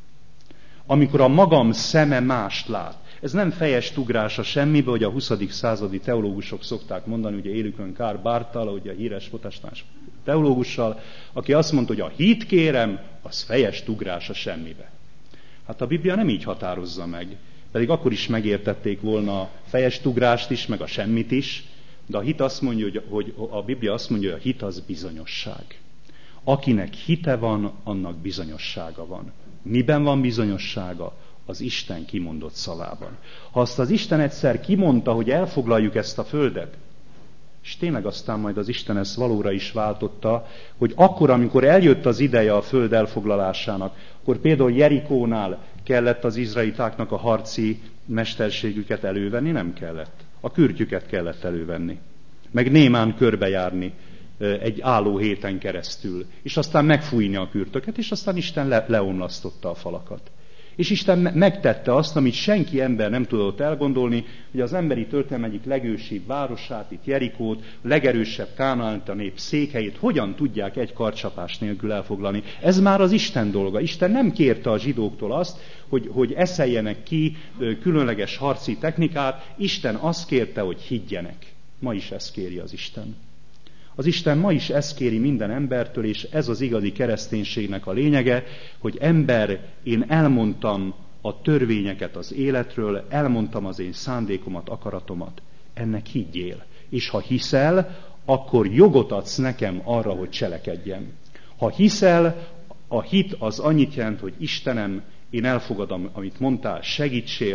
Amikor a magam szeme mást lát. Ez nem fejest ugrása semmibe, hogy a huszadik századi teológusok szokták mondani, ugye élükön Karl Barthal, ugye a híres protestáns teológussal, aki azt mondta, hogy a hit, kérem, az fejest ugrása semmibe. Hát a Biblia nem így határozza meg. Pedig akkor is megértették volna a fejestugrást is, meg a semmit is, de a hit azt mondja, hogy, hogy a Biblia azt mondja, hogy a hit az bizonyosság. Akinek hite van, annak bizonyossága van. Miben van bizonyossága? Az Isten kimondott szavában. Ha azt az Isten egyszer kimondta, hogy elfoglaljuk ezt a földet, és tényleg aztán majd az Isten ezt valóra is váltotta, hogy akkor, amikor eljött az ideje a föld elfoglalásának, akkor például Jerikónál kellett az izraelitáknak a harci mesterségüket elővenni? Nem kellett. A kürtjüket kellett elővenni. Meg némán körbejárni egy álló héten keresztül. És aztán megfújni a kürtöket, és aztán Isten le- leomlasztotta a falakat. És Isten megtette azt, amit senki ember nem tudott elgondolni, hogy az emberi történelem egyik legősibb városát, itt Jerikót, legerősebb Kánaánita nép székhelyét hogyan tudják egy karcsapás nélkül elfoglalni. Ez már az Isten dolga. Isten nem kérte a zsidóktól azt, hogy, hogy eszeljenek ki különleges harci technikát. Isten azt kérte, hogy higgyenek. Ma is ezt kéri az Isten. Az Isten ma is ezt kéri minden embertől, és ez az igazi kereszténységnek a lényege, hogy ember, én elmondtam a törvényeket az életről, elmondtam az én szándékomat, akaratomat, ennek higgyél. És ha hiszel, akkor jogot adsz nekem arra, hogy cselekedjem. Ha hiszel, a hit az annyit jelent, hogy Istenem, én elfogadom, amit mondtál, segítsél,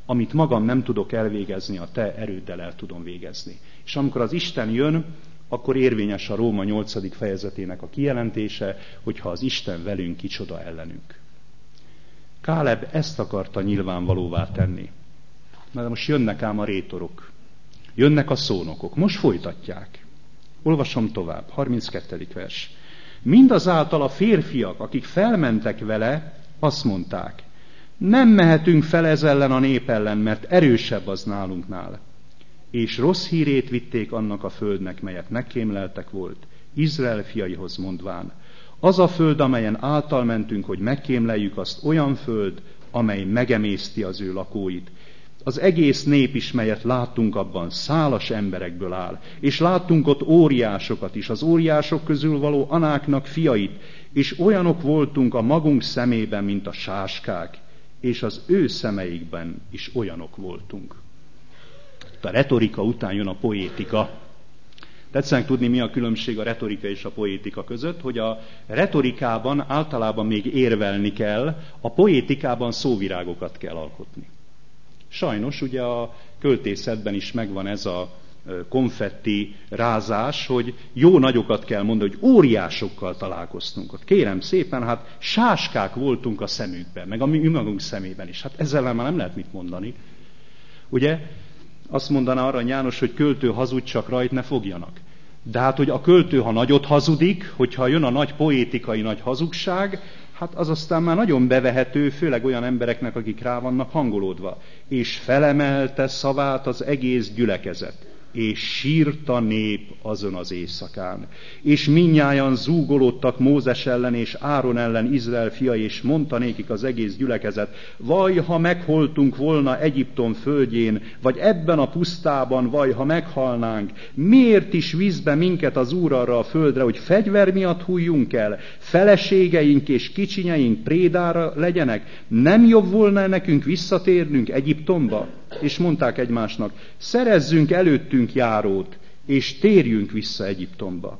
amit magam nem tudok elvégezni, a te erőddel el tudom végezni. És amikor az Isten jön, akkor érvényes a Róma nyolcadik fejezetének a kijelentése, hogy ha az Isten velünk, kicsoda ellenünk. Káleb ezt akarta nyilvánvalóvá tenni. Na de most jönnek ám a rétorok. Jönnek a szónokok. Most folytatják. Olvasom tovább. harminckettedik vers. Mindazáltal a férfiak, akik felmentek vele, azt mondták, nem mehetünk fel ez ellen a nép ellen, mert erősebb az nálunknál. És rossz hírét vitték annak a földnek, melyet megkémleltek volt, Izrael fiaihoz mondván. Az a föld, amelyen által mentünk, hogy megkémleljük, azt olyan föld, amely megemészti az ő lakóit. Az egész nép is, melyet láttunk abban, szálas emberekből áll, és láttunk ott óriásokat is, az óriások közül való Anáknak fiait, és olyanok voltunk a magunk szemében, mint a sáskák, és az ő szemeikben is olyanok voltunk. A retorika után jön a poétika. Tetszenek tudni, mi a különbség a retorika és a poétika között, hogy a retorikában általában még érvelni kell, a poétikában szóvirágokat kell alkotni. Sajnos ugye a költészetben is megvan ez a konfetti rázás, hogy jó nagyokat kell mondani, hogy óriásokkal találkoztunk ott. Kérem szépen, hát sáskák voltunk a szemükben, meg a mi magunk szemében is. Hát ezzel már nem lehet mit mondani. Ugye? Azt mondaná Arany János, hogy költő hazud, csak rajt ne fogjanak. De hát, hogy a költő, ha nagyot hazudik, hogyha jön a nagy poétikai nagy hazugság, hát az aztán már nagyon bevehető, főleg olyan embereknek, akik rá vannak hangolódva. És felemelte szavát az egész gyülekezet, és sírt a nép azon az éjszakán. És mindnyájan zúgolódtak Mózes ellen és Áron ellen Izrael fiai, és mondta nékik az egész gyülekezet, vaj, ha megholtunk volna Egyiptom földjén, vagy ebben a pusztában, vaj, ha meghalnánk, miért is visz be minket az Úr arra a földre, hogy fegyver miatt hújjunk el, feleségeink és kicsinyeink prédára legyenek? Nem jobb volna nekünk visszatérnünk Egyiptomba? És mondták egymásnak, szerezzünk előttünk járót, és térjünk vissza Egyiptomba.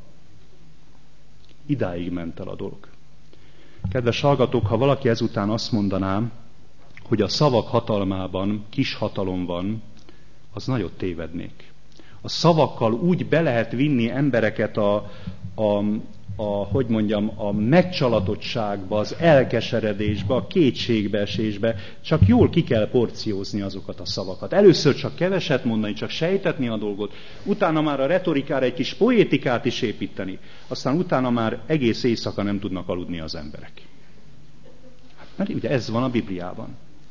Idáig ment el a dolog. Kedves hallgatók, ha valaki ezután azt mondaná, hogy a szavak hatalmában kis hatalom van, az nagyot tévednék. A szavakkal úgy be lehet vinni embereket a, a, a hogy mondjam, a megcsalatottságba, az elkeseredésbe, a kétségbeesésbe, csak jól ki kell porciózni azokat a szavakat. Először csak keveset mondani, csak sejtetni a dolgot, utána már a retorikára egy kis poétikát is építeni, aztán utána már egész éjszaka nem tudnak aludni az emberek. Hát, mert ugye ez van a Bibliában.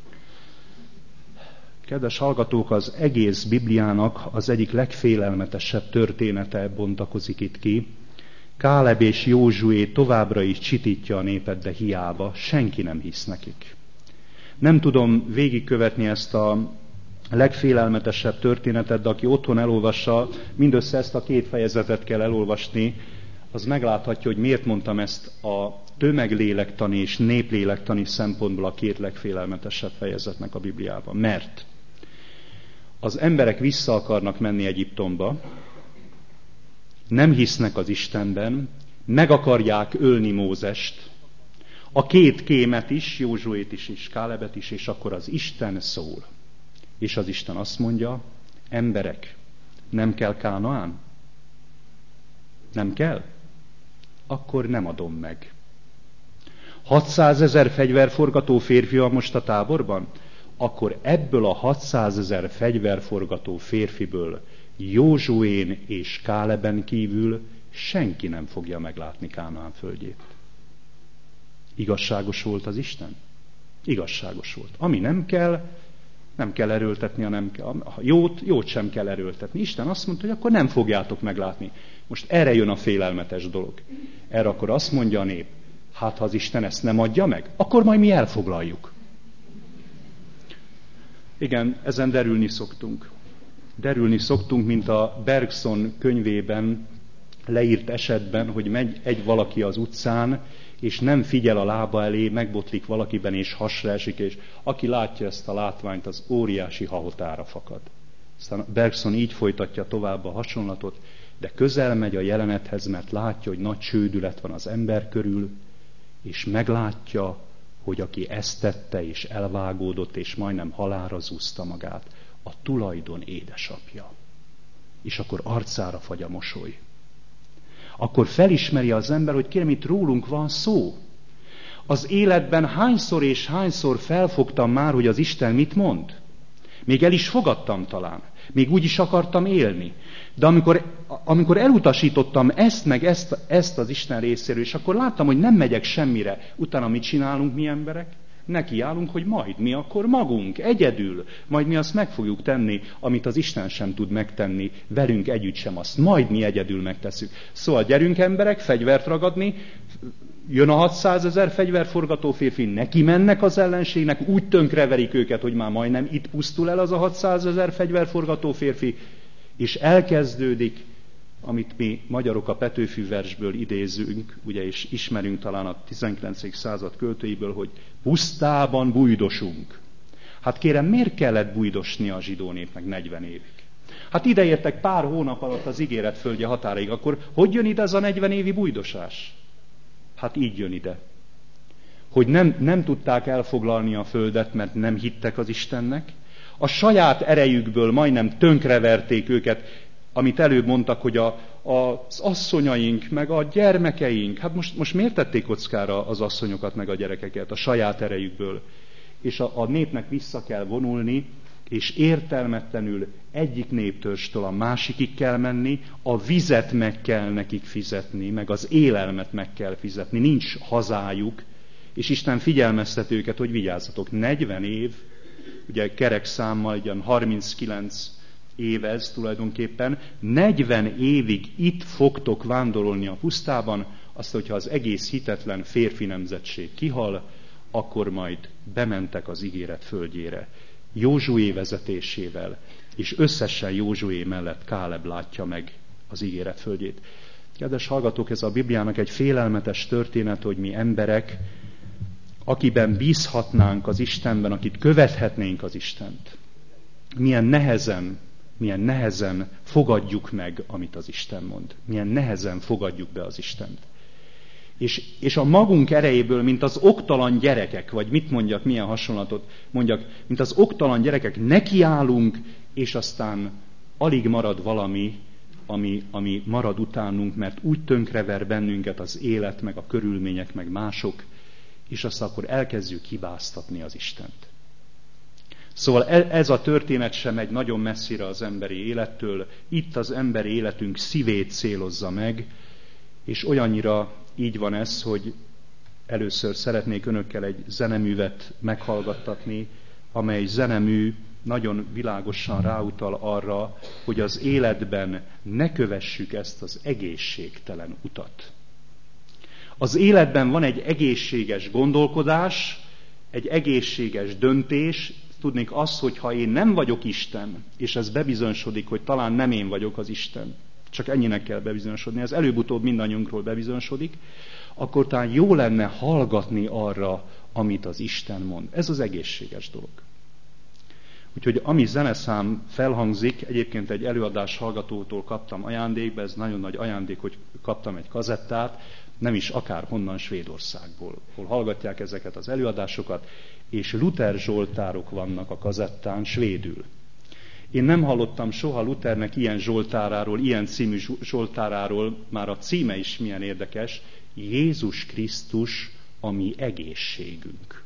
Kedves hallgatók, az egész Bibliának az egyik legfélelmetesebb története bontakozik itt ki. Káleb és Józsué továbbra is csitítja a népet, de hiába, senki nem hisz nekik. Nem tudom végigkövetni ezt a legfélelmetesebb történetet, de aki otthon elolvassa, mindössze ezt a két fejezetet kell elolvasni, az megláthatja, hogy miért mondtam ezt a tömeglélektani és néplélektani szempontból a két legfélelmetesebb fejezetnek a Bibliában. Mert az emberek vissza akarnak menni Egyiptomba, nem hisznek az Istenben, meg akarják ölni Mózest, a két kémet is, Józsuét is, és Kálebet is, és akkor az Isten szól. És az Isten azt mondja, emberek, nem kell Kánaán? Nem kell? Akkor nem adom meg. hatszázezer fegyverforgató férfi van most a táborban? Akkor ebből a hatszázezer fegyverforgató férfiből Józsuén és Káleben kívül senki nem fogja meglátni Kánaán földjét. Igazságos volt az Isten? Igazságos volt. Ami nem kell, nem kell erőltetni, a nem kell. A jót, jót sem kell erőltetni. Isten azt mondta, hogy akkor nem fogjátok meglátni. Most erre jön a félelmetes dolog. Erre akkor azt mondja a nép, hát ha az Isten ezt nem adja meg, akkor majd mi elfoglaljuk. Igen, ezen derülni szoktunk. Derülni szoktunk, mint a Bergson könyvében leírt esetben, hogy megy egy valaki az utcán, és nem figyel a lába elé, megbotlik valakiben, és hasra esik, és aki látja ezt a látványt, az óriási hahotára fakad. Aztán Bergson így folytatja tovább a hasonlatot, de közel megy a jelenethez, mert látja, hogy nagy csődület van az ember körül, és meglátja, hogy aki ezt tette, és elvágódott, és majdnem halálra zúzta magát, a tulajdon édesapja. És akkor arcára fagy a mosoly. Akkor felismeri az ember, hogy kérem, itt rólunk van szó. Az életben hányszor és hányszor felfogtam már, hogy az Isten mit mond? Még el is fogadtam talán. Még úgy is akartam élni. De amikor, amikor elutasítottam ezt meg ezt, ezt az Isten részéről, és akkor láttam, hogy nem megyek semmire, utána mit csinálunk mi emberek? Nekiállunk, hogy majd mi akkor magunk, egyedül, majd mi azt meg fogjuk tenni, amit az Isten sem tud megtenni, velünk együtt sem azt, majd mi egyedül megtesszük. Szóval gyerünk emberek, fegyvert ragadni, jön a hatszázezer fegyverforgató férfi, neki mennek az ellenségnek, úgy tönkreverik őket, hogy már majdnem itt pusztul el az a hatszázezer fegyverforgató férfi, és elkezdődik, amit mi magyarok a Petőfi versből idézünk, ugye, és ismerünk talán a tizenkilencedik század költőiből, hogy pusztában bújdosunk. Hát kérem, miért kellett bújdosni a zsidó népnek negyven évig? Hát ideértek pár hónap alatt az ígéret földje határaig, akkor hogy jön ide ez a negyven évi bújdosás? Hát így jön ide. Hogy nem, nem tudták elfoglalni a földet, mert nem hittek az Istennek. A saját erejükből majdnem tönkreverték őket, amit előbb mondtak, hogy a, a, az asszonyaink, meg a gyermekeink, hát most, most miért tették kockára az asszonyokat, meg a gyerekeket a saját erejükből? És a, a népnek vissza kell vonulni, és értelmetlenül egyik néptörstől a másikig kell menni, a vizet meg kell nekik fizetni, meg az élelmet meg kell fizetni, nincs hazájuk, és Isten figyelmeztet őket, hogy vigyázzatok, negyven év, ugye kerek számmal, ugyan harminckilenc év ez tulajdonképpen, negyven évig itt fogtok vándorolni a pusztában, azt, hogyha az egész hitetlen férfi nemzetség kihal, akkor majd bementek az ígéret földjére. Józsué vezetésével, és összesen Józsué mellett Káleb látja meg az ígéret földjét. Kedves hallgatók, ez a Bibliának egy félelmetes történet, hogy mi emberek, akiben bízhatnánk az Istenben, akit követhetnénk az Istent, milyen nehezen, milyen nehezen fogadjuk meg, amit az Isten mond. Milyen nehezen fogadjuk be az Istent. És, és a magunk erejéből, mint az oktalan gyerekek, vagy mit mondjak, milyen hasonlatot mondjak, mint az oktalan gyerekek nekiállunk, és aztán alig marad valami, ami, ami marad utánunk, mert úgy tönkrever bennünket az élet, meg a körülmények, meg mások, és aztán akkor elkezdjük hibáztatni az Istent. Szóval ez a történet sem megy nagyon messzire az emberi élettől, itt az emberi életünk szívét célozza meg, és olyannyira így van ez, hogy először szeretnék önökkel egy zeneművet meghallgattatni, amely zenemű nagyon világosan ráutal arra, hogy az életben ne kövessük ezt az egészségtelen utat. Az életben van egy egészséges gondolkodás, egy egészséges döntés, tudnék az, hogy ha én nem vagyok Isten, és ez bebizonyosodik, hogy talán nem én vagyok az Isten, csak ennyinek kell bebizonyosodni, ez előbb-utóbb mindannyiunkról bebizonyosodik, akkor talán jó lenne hallgatni arra, amit az Isten mond. Ez az egészséges dolog. Úgyhogy ami zeneszám felhangzik, egyébként egy előadás hallgatótól kaptam ajándékba, ez nagyon nagy ajándék, hogy kaptam egy kazettát, nem is akár honnan, Svédországból, hol hallgatják ezeket az előadásokat, és Luther zsoltárok vannak a kazettán svédül. Én nem hallottam soha Luthernek ilyen zsoltáráról, ilyen című zsoltáráról, már a címe is milyen érdekes, Jézus Krisztus a mi egészségünk.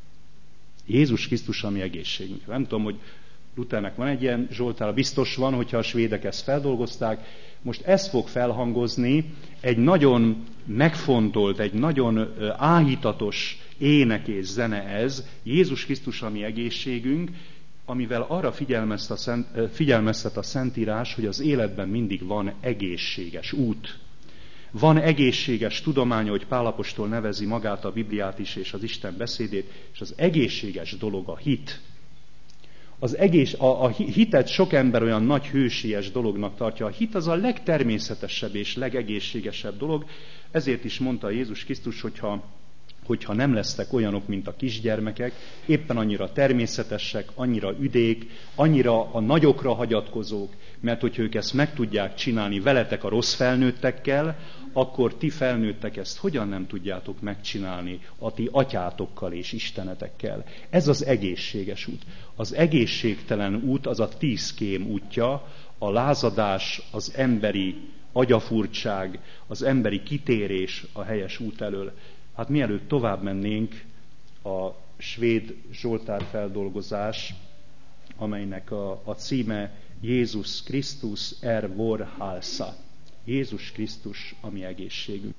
Jézus Krisztus a mi egészségünk. Nem tudom, hogy Luthernek van egy ilyen zsoltára, biztos van, hogyha a svédek ezt feldolgozták. Most ez fog felhangozni, egy nagyon megfontolt, egy nagyon áhítatos ének és zene ez, Jézus Krisztus a mi egészségünk, amivel arra figyelmeztet a, Szent, figyelmeztet a Szentírás, hogy az életben mindig van egészséges út. Van egészséges tudománya, hogy Pál apostol nevezi magát, a Bibliát is, és az Isten beszédét, és az egészséges dolog a hit. Az egész, a, a hitet sok ember olyan nagy hősies dolognak tartja. A hit az a legtermészetesebb és legegészségesebb dolog, ezért is mondta Jézus Krisztus, hogyha hogyha nem lesztek olyanok, mint a kisgyermekek, éppen annyira természetesek, annyira üdék, annyira a nagyokra hagyatkozók, mert hogyha ők ezt meg tudják csinálni veletek a rossz felnőttekkel, akkor ti felnőttek ezt hogyan nem tudjátok megcsinálni a ti atyátokkal és istenetekkel. Ez az egészséges út. Az egészségtelen út az a tíz kém útja, a lázadás, az emberi agyafurtság, az emberi kitérés a helyes út elől. Hát mielőtt tovább mennénk, a svéd Zsoltár feldolgozás, amelynek a, a címe Jézus Krisztus er vår hälsa. Jézus Krisztus a mi egészségünk.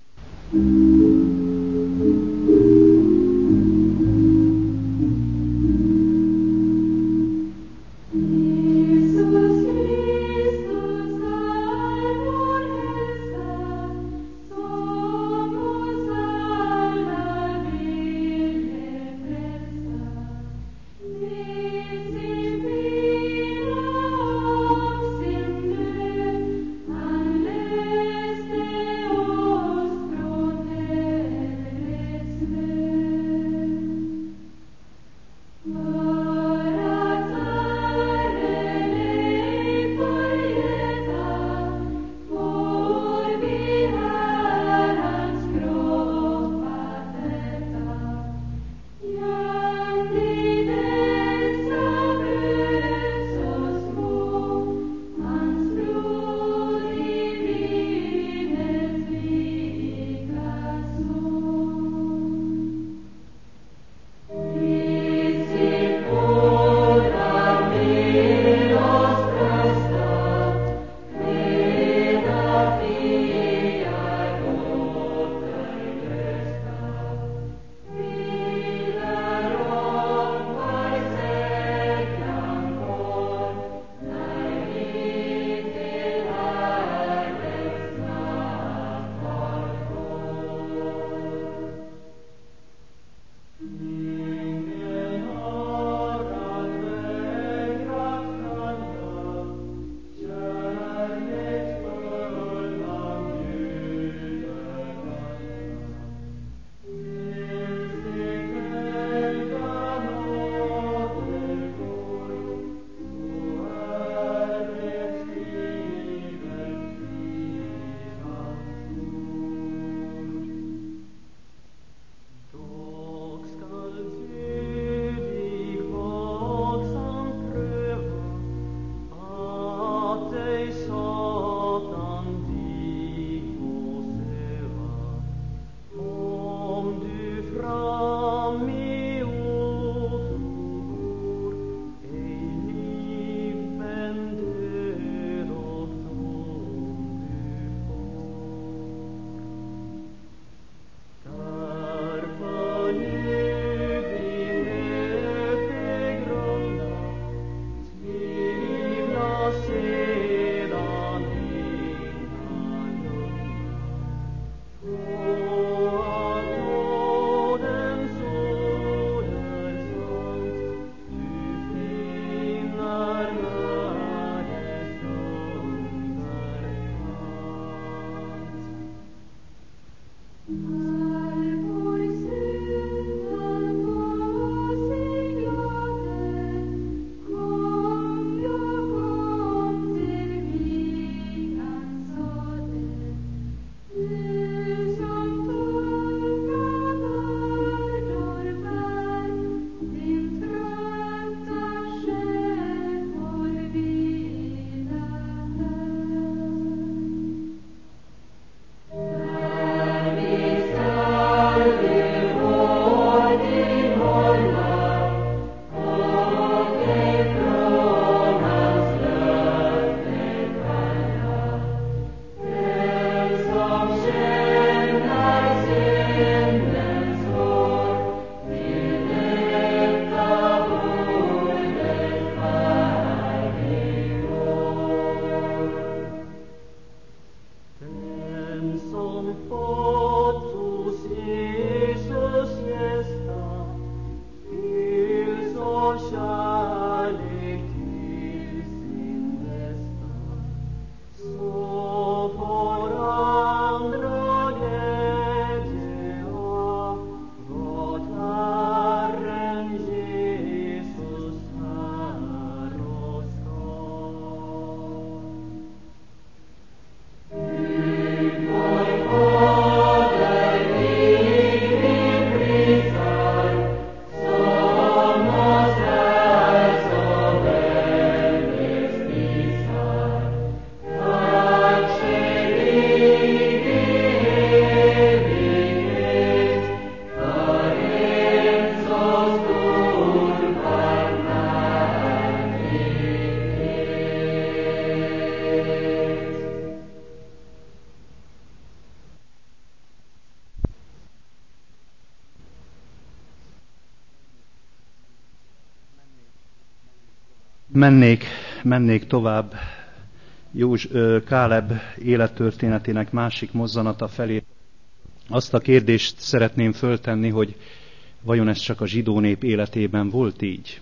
Mennék, mennék tovább Józs, Káleb élettörténetének másik mozzanata felé. Azt a kérdést szeretném föltenni, hogy vajon ez csak a zsidó nép életében volt így?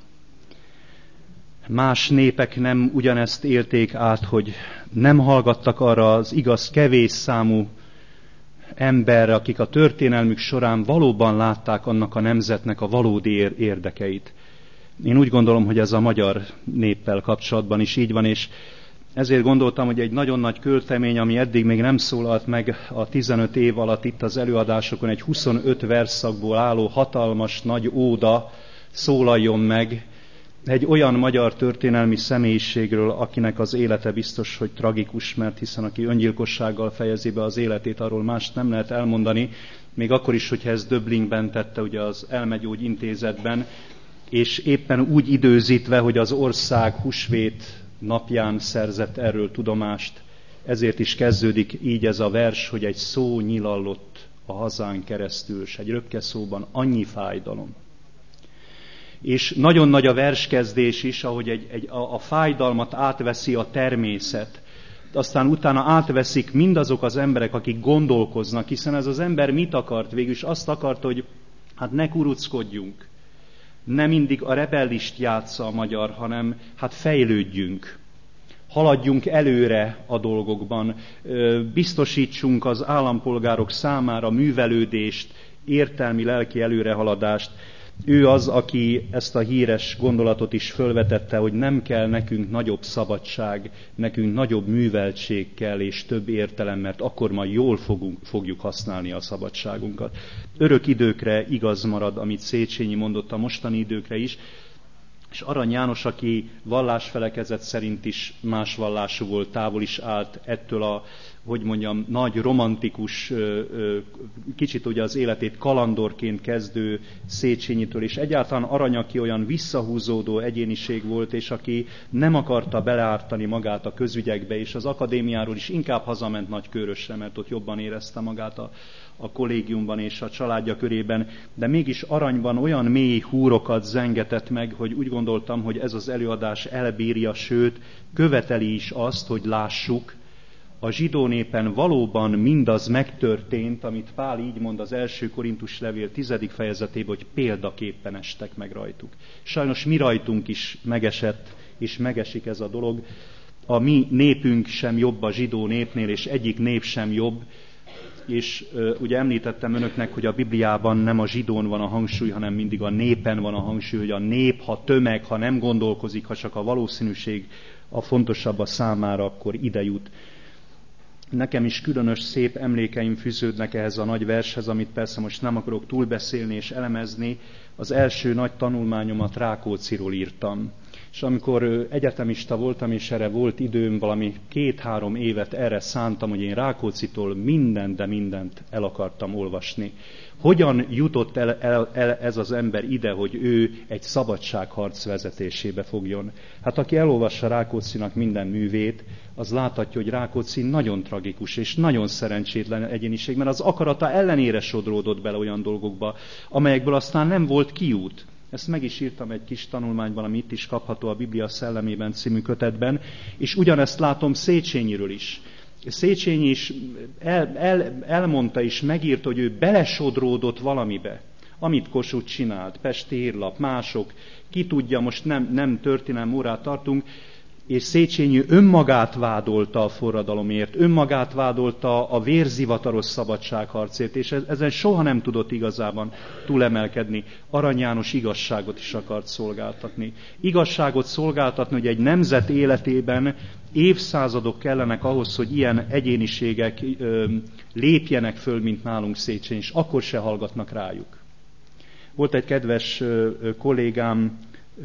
Más népek nem ugyanezt élték át, hogy nem hallgattak arra az igaz kevés számú emberre, akik a történelmük során valóban látták annak a nemzetnek a valódi érdekeit. Én úgy gondolom, hogy ez a magyar néppel kapcsolatban is így van, és ezért gondoltam, hogy egy nagyon nagy költemény, ami eddig még nem szólalt meg a tizenöt év alatt itt az előadásokon, egy huszonöt versszakból álló hatalmas nagy óda szólaljon meg egy olyan magyar történelmi személyiségről, akinek az élete biztos, hogy tragikus, mert hiszen aki öngyilkossággal fejezi be az életét, arról mást nem lehet elmondani, még akkor is, hogyha ez Döblingben tette, ugye az Elmegyógy Intézetben, és éppen úgy időzítve, hogy az ország húsvét napján szerzett erről tudomást. Ezért is kezdődik így ez a vers, hogy egy szó nyilallott a hazán keresztül, s egy röpke szóban annyi fájdalom. És nagyon nagy a verskezdés is, ahogy egy, egy, a, a fájdalmat átveszi a természet. Aztán utána átveszik mindazok az emberek, akik gondolkoznak, hiszen ez az ember mit akart végül? És azt akart, hogy hát ne kuruckodjunk. Nem mindig a rebellist játsza a magyar, hanem hát fejlődjünk. Haladjunk előre a dolgokban, biztosítsunk az állampolgárok számára művelődést, értelmi, lelki előrehaladást. Ő az, aki ezt a híres gondolatot is fölvetette, hogy nem kell nekünk nagyobb szabadság, nekünk nagyobb műveltség kell és több értelem, mert akkor majd jól fogunk, fogjuk használni a szabadságunkat. Örök időkre igaz marad, amit Széchenyi mondott, a mostani időkre is, és Arany János, aki vallásfelekezet szerint is más vallású volt, távol is állt ettől a, hogy mondjam, nagy romantikus, kicsit ugye az életét kalandorként kezdő Széchenyitől, és egyáltalán Arany, aki olyan visszahúzódó egyéniség volt, és aki nem akarta beleártani magát a közügyekbe, és az akadémiáról is inkább hazament Nagykőrösre, mert ott jobban érezte magát a, a kollégiumban és a családja körében, de mégis Aranyban olyan mély húrokat zengetett meg, hogy úgy gondoltam, hogy ez az előadás elbírja, sőt, követeli is azt, hogy lássuk, a zsidó népen valóban mindaz megtörtént, amit Pál így mond az első Korintus levél tizedik fejezetében, hogy példaképpen estek meg rajtuk. Sajnos mi rajtunk is megesett, és megesik ez a dolog. A mi népünk sem jobb a zsidó népnél, és egyik nép sem jobb. És uh, ugye említettem önöknek, hogy a Bibliában nem a zsidón van a hangsúly, hanem mindig a népen van a hangsúly, hogy a nép, ha tömeg, ha nem gondolkozik, ha csak a valószínűség a fontosabb a számára, akkor ide jut. Nekem is különös szép emlékeim fűződnek ehhez a nagy vershez, amit persze most nem akarok túlbeszélni és elemezni. Az első nagy tanulmányomat Rákócziról írtam. És amikor egyetemista voltam, és erre volt időm, valami két-három évet erre szántam, hogy én Rákóczitól mindent, de mindent el akartam olvasni. Hogyan jutott el, el, el ez az ember ide, hogy ő egy szabadságharc vezetésébe fogjon? Hát aki elolvassa Rákóczinak minden művét, az láthatja, hogy Rákóczi nagyon tragikus és nagyon szerencsétlen egyéniség, mert az akarata ellenére sodródott bele olyan dolgokba, amelyekből aztán nem volt kiút. Ezt meg is írtam egy kis tanulmányban, ami itt is kapható a Biblia szellemében című kötetben, és ugyanezt látom Széchenyiről is. Széchenyi is el, el, elmondta és megírta, hogy ő belesodródott valamibe, amit Kossuth csinált, Pesti Hírlap, mások, ki tudja, most nem, nem történelmi órát tartunk, és Széchenyi önmagát vádolta a forradalomért, önmagát vádolta a vérzivataros szabadságharcért, és ezen soha nem tudott igazában túlemelkedni. Arany János igazságot is akart szolgáltatni. Igazságot szolgáltatni, hogy egy nemzet életében évszázadok kellenek ahhoz, hogy ilyen egyéniségek ö, lépjenek föl, mint nálunk Széchenyi, és akkor se hallgatnak rájuk. Volt egy kedves ö, kollégám,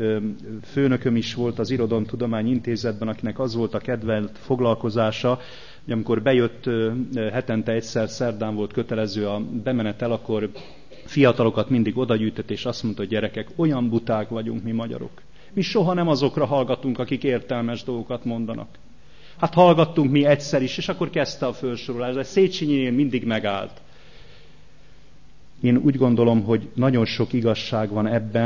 főnököm is volt az Irodalomtudományi Intézetben, akinek az volt a kedvelt foglalkozása, hogy amikor bejött, hetente egyszer szerdán volt kötelező a bemenetel, akkor fiatalokat mindig odagyűjtött, és azt mondta, hogy gyerekek, olyan buták vagyunk mi magyarok. Mi soha nem azokra hallgatunk, akik értelmes dolgokat mondanak. Hát hallgattunk mi egyszer is, és akkor kezdte a felsorolást, de Széchenyinél mindig megállt. Én úgy gondolom, hogy nagyon sok igazság van ebben,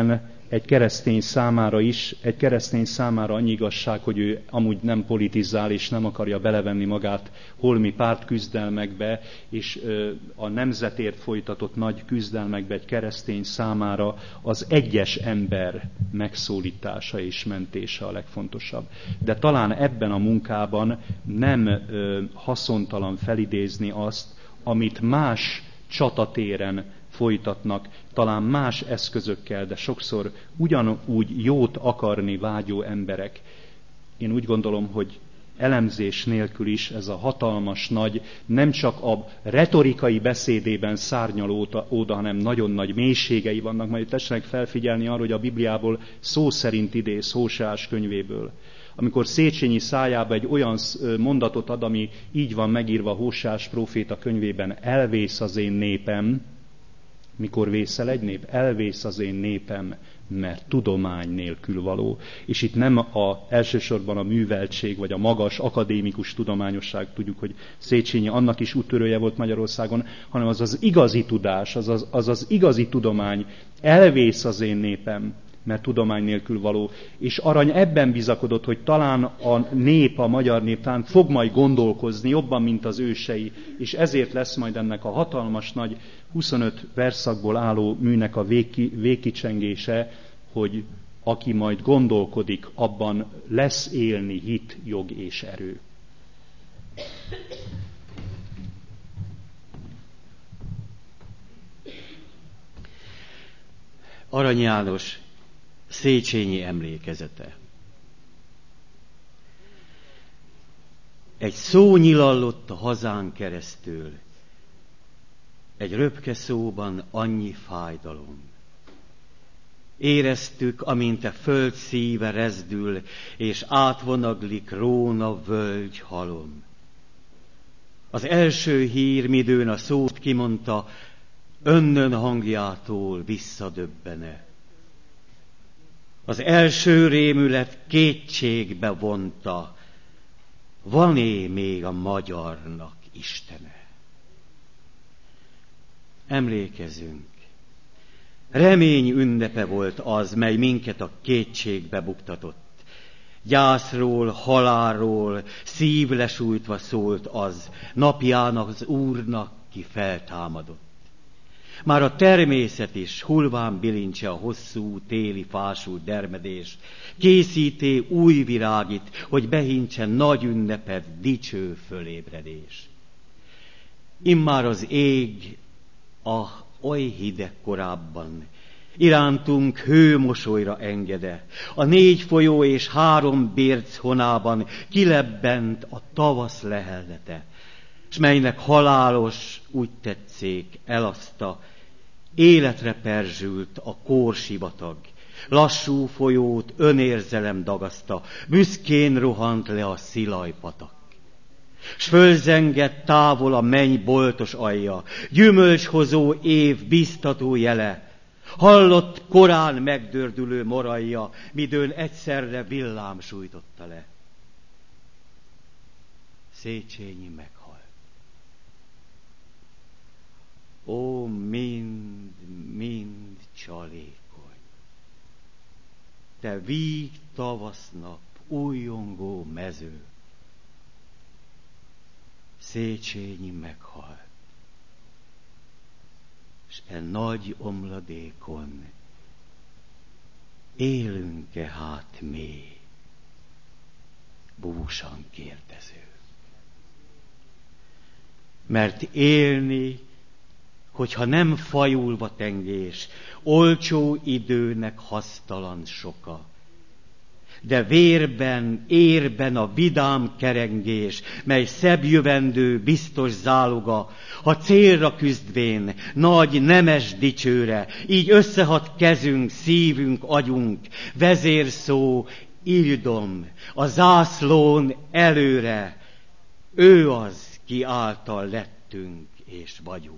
egy keresztény számára is, egy keresztény számára annyi igazság, hogy ő amúgy nem politizál, és nem akarja belevenni magát holmi pártküzdelmekbe, és a nemzetért folytatott nagy küzdelmekbe egy keresztény számára az egyes ember megszólítása és mentése a legfontosabb. De talán ebben a munkában nem haszontalan felidézni azt, amit más csatatéren folytatnak, talán más eszközökkel, de sokszor ugyanúgy jót akarni vágyó emberek. Én úgy gondolom, hogy elemzés nélkül is ez a hatalmas nagy, nem csak a retorikai beszédében szárnyaló óda, hanem nagyon nagy mélységei vannak. Majd tessenek felfigyelni arra, hogy a Bibliából szó szerint idéz Hóseás könyvéből. Amikor Széchenyi szájába egy olyan mondatot ad, ami így van megírva Hóseás próféta könyvében, elvész az én népem. Mikor vészel egy nép? Elvész az én népem, mert tudomány nélkül való. És itt nem a, elsősorban a műveltség, vagy a magas akadémikus tudományosság, tudjuk, hogy Széchenyi annak is úttörője volt Magyarországon, hanem az az igazi tudás, az az, az, az igazi tudomány. Elvész az én népem, mert tudomány nélkül való. És Arany ebben bizakodott, hogy talán a nép, a magyar nép talán fog majd gondolkozni jobban, mint az ősei, és ezért lesz majd ennek a hatalmas nagy huszonöt versszakból álló műnek a végki, végkicsengése, hogy aki majd gondolkodik, abban lesz élni hit, jog és erő. Arany János Széchenyi emlékezete. Egy szó nyilallott a hazán keresztül, egy röpke szóban annyi fájdalom. Éreztük, amint a föld szíve rezdül, és átvonaglik róna völgy halom. Az első hír, midőn a szót kimondta, önnön hangjától visszadöbbene. Az első rémület kétségbe vonta, van-e még a magyarnak Istene? Emlékezünk, remény ünnepe volt az, mely minket a kétségbe buktatott. Gyászról, halálról szívlesújtva szólt az, napjának az Úrnak, ki feltámadott. Már a természet is hulván bilincse a hosszú téli fású dermedés, készíté új virágit, hogy behintsen nagy ünnepet, dicső fölébredés. Immár az ég, ah, oly hideg korábban, irántunk hőmosolyra engede, a négy folyó és három bérc honában kilebbent a tavasz lehellete, s melynek halálos, úgy tetszék, elaszta, életre perzsült a kórsivatag, lassú folyót önérzelem dagaszta, büszkén rohant le a szilajpatak. S fölzengett távol a menny boltos alja, gyümölcshozó év biztató jele, hallott korán megdördülő morajja, midőn egyszerre villám sújtotta le. Széchenyi meghalt. Ó, mind, mind csalékony, te víg tavasznap, újjongó mező, Széchenyi meghalt, s e nagy omladékon élünk-e hát mi, búsan kérdező. Mert élni, hogyha nem fajulva tengés, olcsó időnek hasztalan soka, de vérben, érben a vidám kerengés, mely szebb jövendő biztos záloga, ha célra küzdvén, nagy nemes dicsőre, így összehat kezünk, szívünk, agyunk, vezérszó, Ildom, a zászlón előre, ő az, ki által lettünk és vagyunk.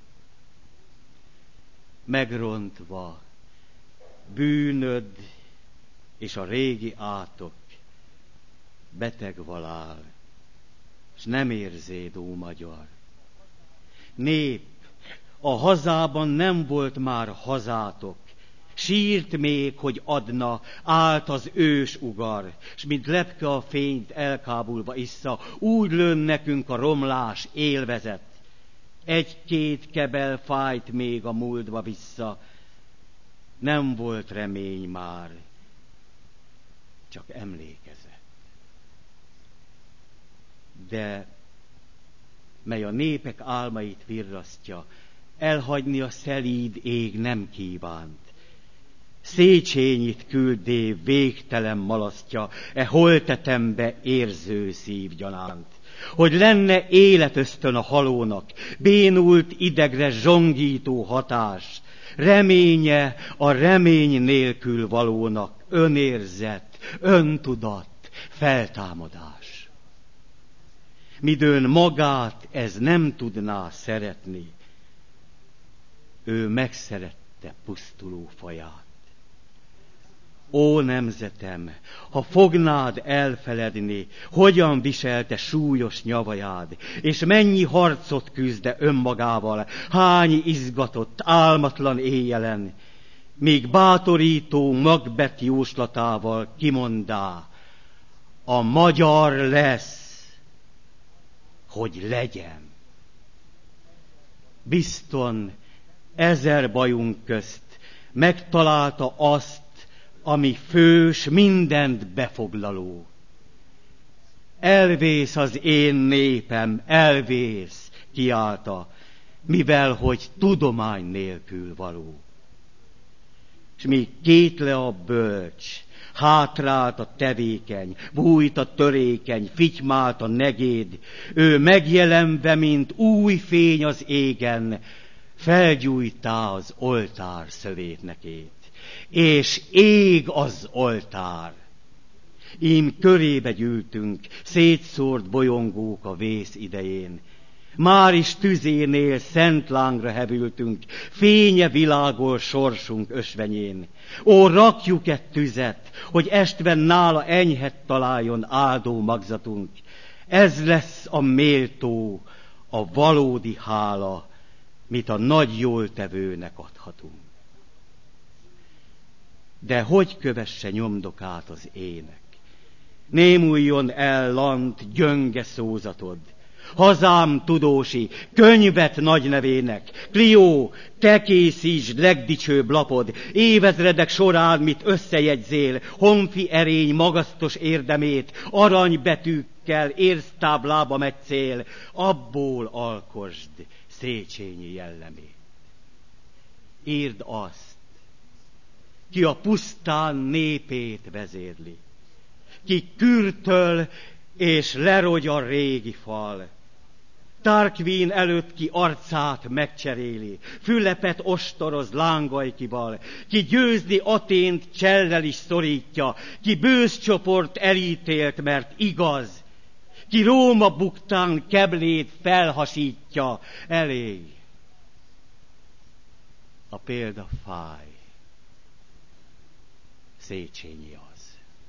Megrontva, bűnöd és a régi átok, beteg valál, s nem érzéd, ó magyar. Nép, a hazában nem volt már hazátok, sírt még, hogy adna, állt az ős ugar, s mint lepke a fényt elkábulva issza, úgy lőn nekünk a romlás élvezet. Egy-két kebel fájt még a múltba vissza, nem volt remény már, csak emlékezet. De mely a népek álmait virrasztja, elhagyni a szelíd ég nem kívánt. Széchenyit küldé végtelen malasztja, e holtetembe érző szív gyanánt. Hogy lenne életösztön a halónak, bénult idegre zsongító hatás, reménye a remény nélkül valónak, önérzet, öntudat, feltámadás. Midőn magát ez nem tudná szeretni, ő megszerette pusztuló faját. Ó nemzetem, ha fognád elfeledni, hogyan viselte súlyos nyavajád, és mennyi harcot küzde önmagával, hány izgatott, álmatlan éjjelen, míg bátorító Makbeth jóslatával kimondá, a magyar lesz, hogy legyen. Bizton ezer bajunk közt megtalálta azt, ami fős, mindent befoglaló. Elvész az én népem, elvész, kiálta, mivel hogy tudomány nélkül való. S míg kétle a bölcs, hátrált a tevékeny, bújt a törékeny, fitymált a negéd, ő megjelenve, mint új fény az égen, felgyújtá az oltár szövétnekét. És ég az oltár. Ím körébe gyűltünk, szétszórt bolyongók a vész idején. Már is tüzénél szent lángra hevültünk, fénye világol sorsunk ösvenyén. Ó, rakjuk-e tüzet, hogy estven nála enyhet találjon áldó magzatunk. Ez lesz a méltó, a valódi hála, mit a nagy jóltevőnek adhatunk. De hogy kövesse nyomdokát az ének? Némuljon el, lant, gyönge szózatod. Hazám tudósi, könyvet nagy nevének. Klió, te készítsd legdicsőbb lapod, évezredek során, mit összejegyzél, honfi erény magasztos érdemét, aranybetűkkel érztáblába metszél, abból alkosd Széchenyi jellemét. Írd azt, ki a pusztán népét vezérli, ki kürtöl és lerogy a régi fal, Tarquin előtt ki arcát megcseréli, Fülepet ostoroz lángajkival, ki győzni Atént csellel is szorítja, ki bősz csoport elítélt, mert igaz, ki Róma buktán keblét felhasítja, elég. A példa fáj. Széchenyi az.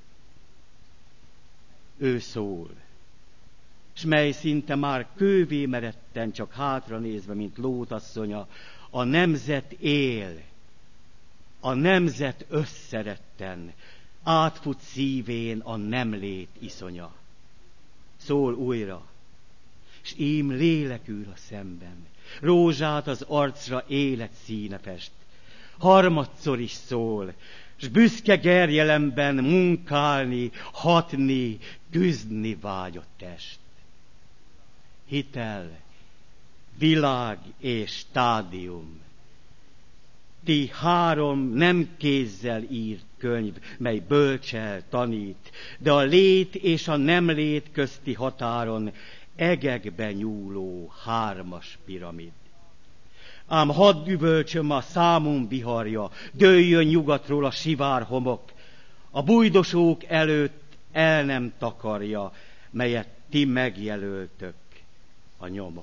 Ő szól, s mely szinte már kővé meredten, csak hátra nézve, mint lótasszonya, a nemzet él, a nemzet összeretten, átfut szívén a nemlét iszonya. Szól újra, s ím lélek ül a szemben, rózsát az arcra élet színe fest. Harmadszor is szól, s büszke gerjelemben munkálni, hatni, küzdni vágyott test. Hitel, világ és stádium. Ti három nem kézzel írt könyv, mely bölcsel tanít, de a lét és a nem lét közti határon egekbe nyúló hármas piramid. Ám hadd üvölcsöm a számunk viharja, dőljön nyugatról a sivár homok, a bujdosók előtt el nem takarja, melyet ti megjelöltök a nyomot.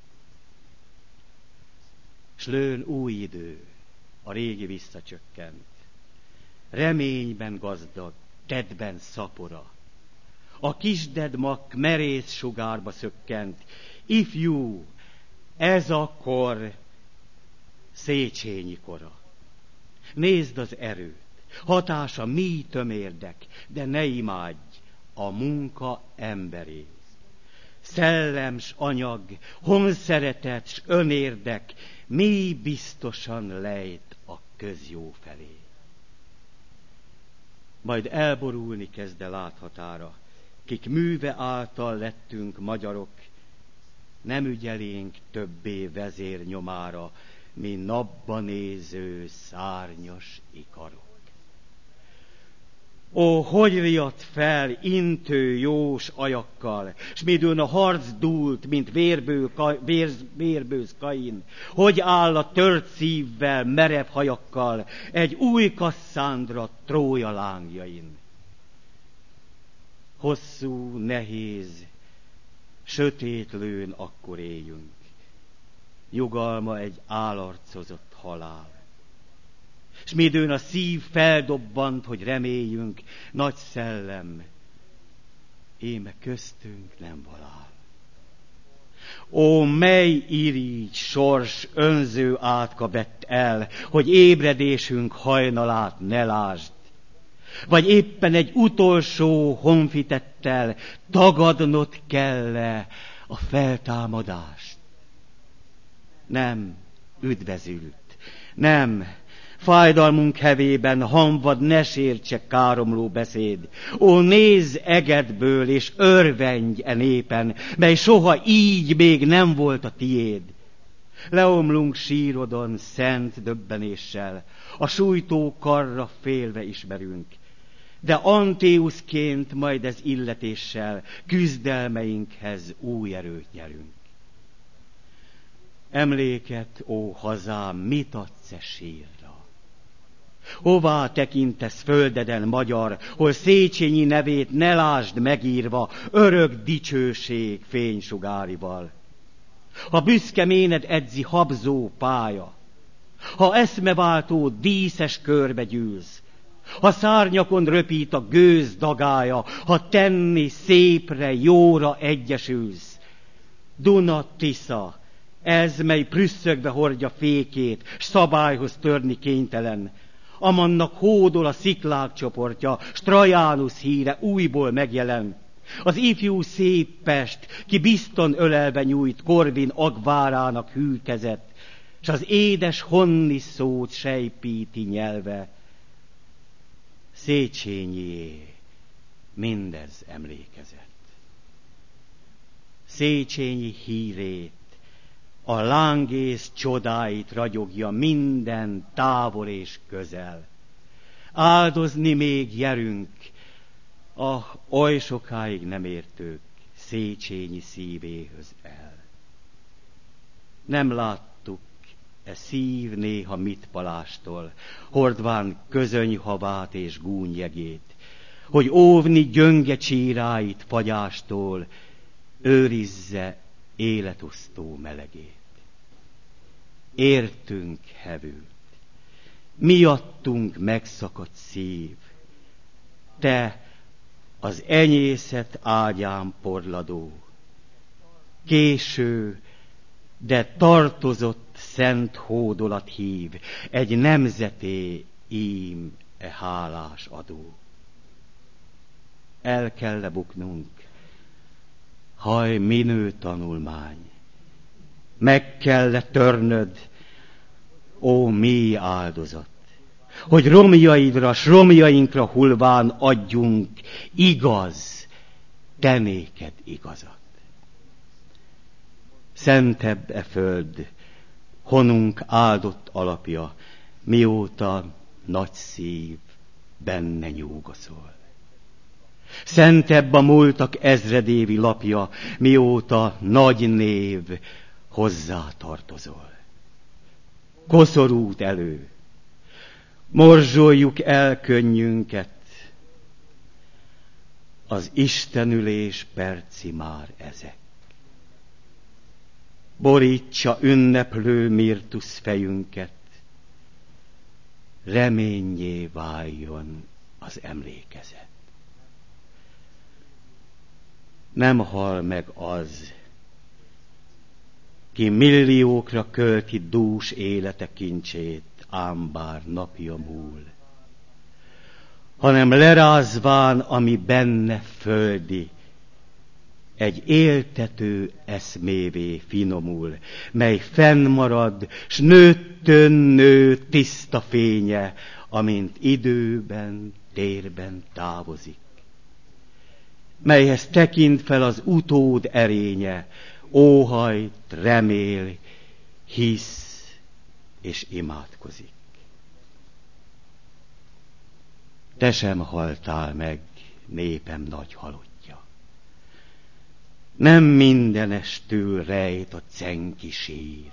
S lőn új idő, a régi visszacsökkent, reményben gazdag, tettben szapora. A kisdedmak merész sugárba szökkent, ifjú, ez a kor Széchenyi kora. Nézd az erőt, hatása mi tömérdek, de ne imádj, a munka emberé. Szellem s anyag, honszeretet s önérdek, mi biztosan lejt a közjó felé. Majd elborulni kezd el áthatára, kik műve által lettünk magyarok, nem ügyelénk többé vezér nyomára, mi napba néző szárnyas ikarok. Ó, hogy riadt fel intő jós ajakkal, s midőn a harc dúlt, mint vérbő, vér, vérbőz Kain, hogy áll a tört szívvel, merev hajakkal, egy új Kasszándra Trója lángjain. Hosszú, nehéz, sötétlőn akkor éljünk, nyugalma egy álarcozott halál. S midőn a szív feldobbant, hogy reméljünk, nagy szellem, íme köztünk nem valál. Ó, mely irigy sors önző átka vett el, hogy ébredésünk hajnalát ne lásd, vagy éppen egy utolsó honfitettel tagadnod kell-e a feltámadást? Nem, üdvözült, nem, fájdalmunk hevében hamvad ne sértse káromló beszéd. Ó, nézz egedből, és örvendj e népen, mely soha így még nem volt a tiéd. Leomlunk sírodon szent döbbenéssel, a sújtó karra félve ismerünk, de Antéuszként majd ez illetéssel küzdelmeinkhez új erőt nyerünk. Emléket, ó hazám, mit adsz e sírra? Hová tekintesz földeden, magyar, hol Széchenyi nevét ne lásd megírva örök dicsőség fénysugárival? Ha büszke méned edzi habzó pálya, ha eszmeváltó díszes körbe gyűlsz, ha szárnyakon röpít a gőz dagája, ha tenni szépre, jóra egyesülsz, Duna, Tisza, ez, mely prüsszögve hordja fékét, s szabályhoz törni kénytelen, amannak hódol a sziklák csoportja, s Trajanus híre újból megjelen. Az ifjú szép Pest, ki bizton ölelve nyújt Korvin agvárának hű kezet, s az édes honni szót sejpíti nyelve. Széchenyié mindez emlékezett. Széchenyi hírét, a lángész csodáit ragyogja minden távol és közel. Áldozni még jerünk, ah, oly sokáig nem értők Széchenyi szívéhöz el. Nem láttuk e szív néha mit palástól, hordván közönyhavát és gúnyjegét, hogy óvni gyönge csíráit fagyástól, őrizze életosztó melegét. Értünk hevült, miattunk megszakadt szív, te az enyészet ágyán porladó, késő, de tartozott szent hódolat hív, egy nemzeté ím e hálás adó. El kell buknunk, haj, minő tanulmány, meg kell törnöd, ó, mi áldozat, hogy romjaidra, s romjainkra hulván adjunk igaz, te néked igazat. Szentebb e föld, honunk áldott alapja, mióta nagy szív benne nyúgaszol. Szentebb a múltak ezredévi lapja, mióta nagy név hozzá tartozol. Koszorút elő, morzsoljuk el könnyünket, az istenülés perci már ezek. Borítsa ünneplő mirtusz fejünket, reményé váljon az emlékezet. Nem hal meg az, ki milliókra költi dús élete kincsét ám bár napja múl, hanem lerázván, ami benne földi, egy éltető eszmévé finomul, mely fennmarad, s nőttön nő tiszta fénye, amint időben, térben távozik. Melyhez tekint fel az utód erénye, óhajt, remél, hisz és imádkozik. Te sem haltál meg, népem nagy halottja. Nem mindenestől rejt a cenki sír.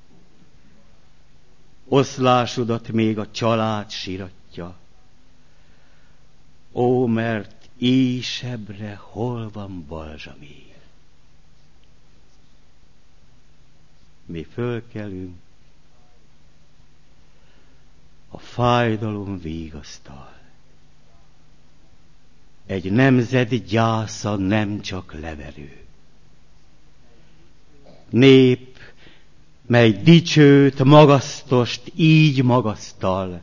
Oszlásodat még a család siratja. Ó, mert ísebre hol van balzsamír? Mi fölkelünk, a fájdalom vigasztal. Egy nemzet gyásza nem csak leverő. Nép, mely dicsőt, magasztost így magasztal,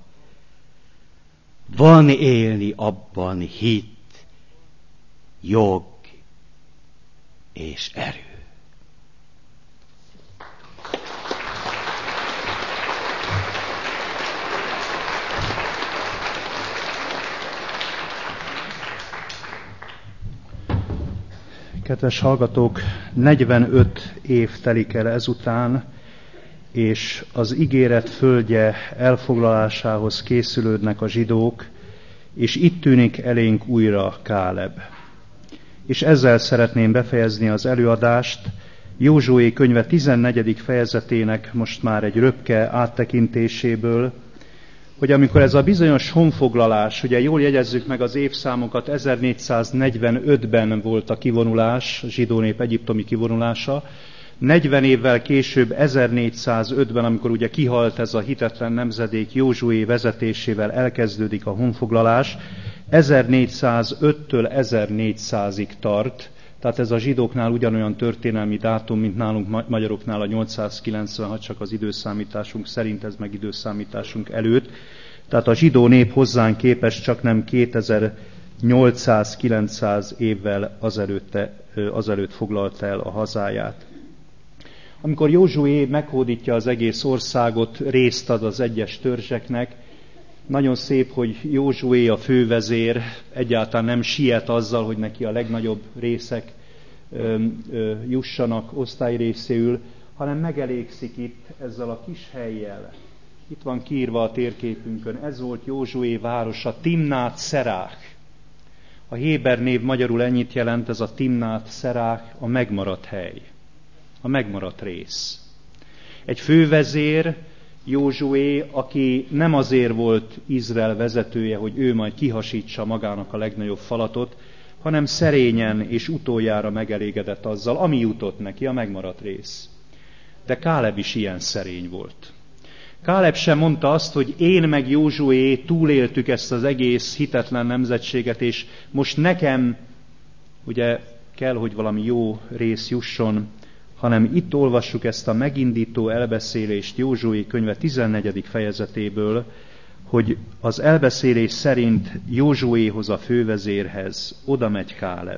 van élni abban hit, jog és erő. Kedves hallgatók, negyvenöt év telik el ezután, és az ígéret földje elfoglalásához készülődnek a zsidók, és itt tűnik elénk újra Káleb. És ezzel szeretném befejezni az előadást, Józsué könyve tizennegyedik fejezetének most már egy röpke áttekintéséből, hogy amikor ez a bizonyos honfoglalás, ugye jól jegyezzük meg az évszámokat, ezernégyszáznegyvenötben volt a kivonulás, a zsidó nép egyiptomi kivonulása, negyven évvel később, ezernégyszázötben, amikor ugye kihalt ez a hitetlen nemzedék, Józsué vezetésével elkezdődik a honfoglalás, ezernégyszázöttől ezernégyszázig tart, tehát ez a zsidóknál ugyanolyan történelmi dátum, mint nálunk magyaroknál a nyolcszázkilencvenhat, csak az időszámításunk szerint, ez meg időszámításunk előtt. Tehát a zsidó nép hozzánk képest csak nem kétezer-nyolcszáz-kilencszáz évvel azelőtte, azelőtt foglalta el a hazáját. Amikor Józsué meghódítja az egész országot, részt ad az egyes törzseknek, nagyon szép, hogy Józsué a fővezér egyáltalán nem siet azzal, hogy neki a legnagyobb részek ö, ö, jussanak osztályrészéül, hanem megelégszik itt ezzel a kis helyjel. Itt van kiírva a térképünkön, ez volt Józsué városa, Timnát Szerák. A héber név magyarul ennyit jelent, ez a Timnát Szerák, a megmaradt hely, a megmaradt rész. Egy fővezér, Józsué, aki nem azért volt Izrael vezetője, hogy ő majd kihasítsa magának a legnagyobb falatot, hanem szerényen és utoljára megelégedett azzal, ami jutott neki, a megmaradt rész. De Káleb is ilyen szerény volt. Káleb sem mondta azt, hogy én meg Józsué túléltük ezt az egész hitetlen nemzetséget, és most nekem, ugye kell, hogy valami jó rész jusson, hanem itt olvassuk ezt a megindító elbeszélést Józsué könyve tizennegyedik fejezetéből, hogy az elbeszélés szerint Józsuéhoz, a fővezérhez oda megy Káleb.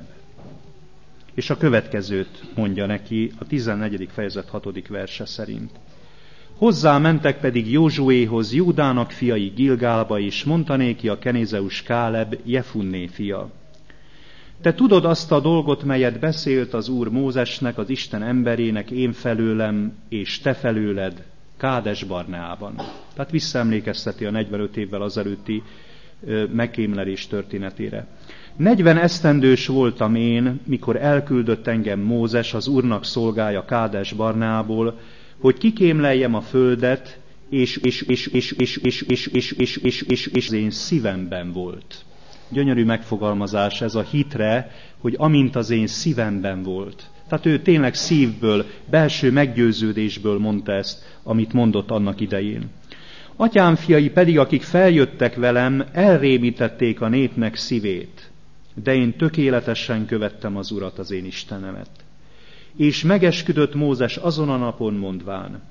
És a következőt mondja neki a tizennegyedik fejezet hatodik verse szerint. Hozzá mentek pedig Józsuéhoz Júdának fiai Gilgálba, és mondta néki a kenézeus Káleb, Jefunné fia. Te tudod azt a dolgot, melyet beszélt az Úr Mózesnek, az Isten emberének, én felőlem, és te felőled, Kádes Barneában. Tehát visszaemlékezteti a negyvenöt évvel azelőtti megkémlelés történetére. negyven esztendős voltam én, mikor elküldött engem Mózes, az Úrnak szolgája Kádes Barneából, hogy kikémleljem a földet, és és és és és és és és és és és és az én szívemben volt. Gyönyörű megfogalmazás ez a hitre, hogy amint az én szívemben volt. Tehát ő tényleg szívből, belső meggyőződésből mondta ezt, amit mondott annak idején. Atyám fiai pedig, akik feljöttek velem, elrémítették a népnek szívét, de én tökéletesen követtem az Urat, az én Istenemet. És megesküdött Mózes azon a napon mondván,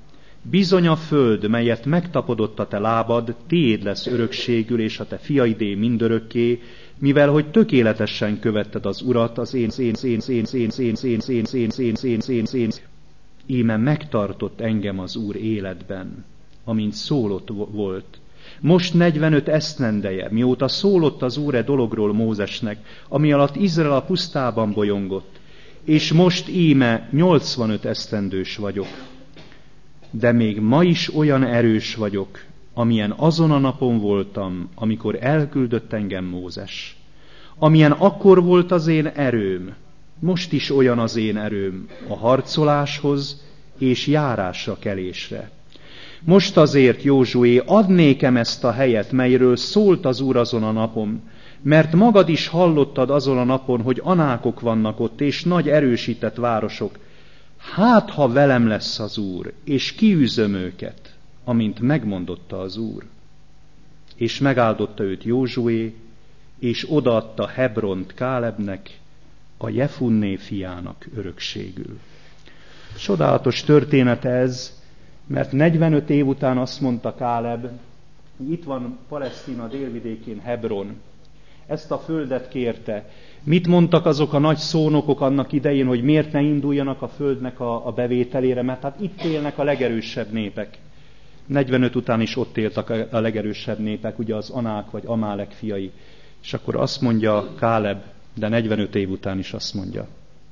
Bizony a föld, melyet megtapodott a te lábad, tiéd lesz örökségül, és a te fiaidé mindörökké, mivel hogy tökéletesen követted az Urat, az én, én, én, én, én, én, én, én, én, én, én, én, én. Íme megtartott engem az Úr életben, amint szólott volt. Most negyvenöt esztendeje, mióta szólott az Úr e dologról Mózesnek, ami alatt Izrael a pusztában bolyongott, és most íme nyolcvanöt esztendős vagyok. De még ma is olyan erős vagyok, amilyen azon a napon voltam, amikor elküldött engem Mózes. Amilyen akkor volt az én erőm, most is olyan az én erőm a harcoláshoz és járásra kelésre. Most azért, Józsué, add nékem ezt a helyet, melyről szólt az Úr azon a napon, mert magad is hallottad azon a napon, hogy anákok vannak ott, és nagy erősített városok. Hát, ha velem lesz az Úr, és kiűzöm őket, amint megmondotta az Úr. És megáldotta őt Józsué, és odaadta Hebront Kálebnek, a Jefunné fiának örökségül. Csodálatos történet ez, mert negyvenöt év után azt mondta Káleb, itt van Palesztina délvidékén Hebron, ezt a földet kérte. Mit mondtak azok a nagy szónokok annak idején, hogy miért ne induljanak a földnek a, a bevételére, mert hát itt élnek a legerősebb népek. negyvenöt után is ott éltek a legerősebb népek, ugye az Anák vagy Amálek fiai. És akkor azt mondja Káleb, de negyvenöt év után is azt mondja,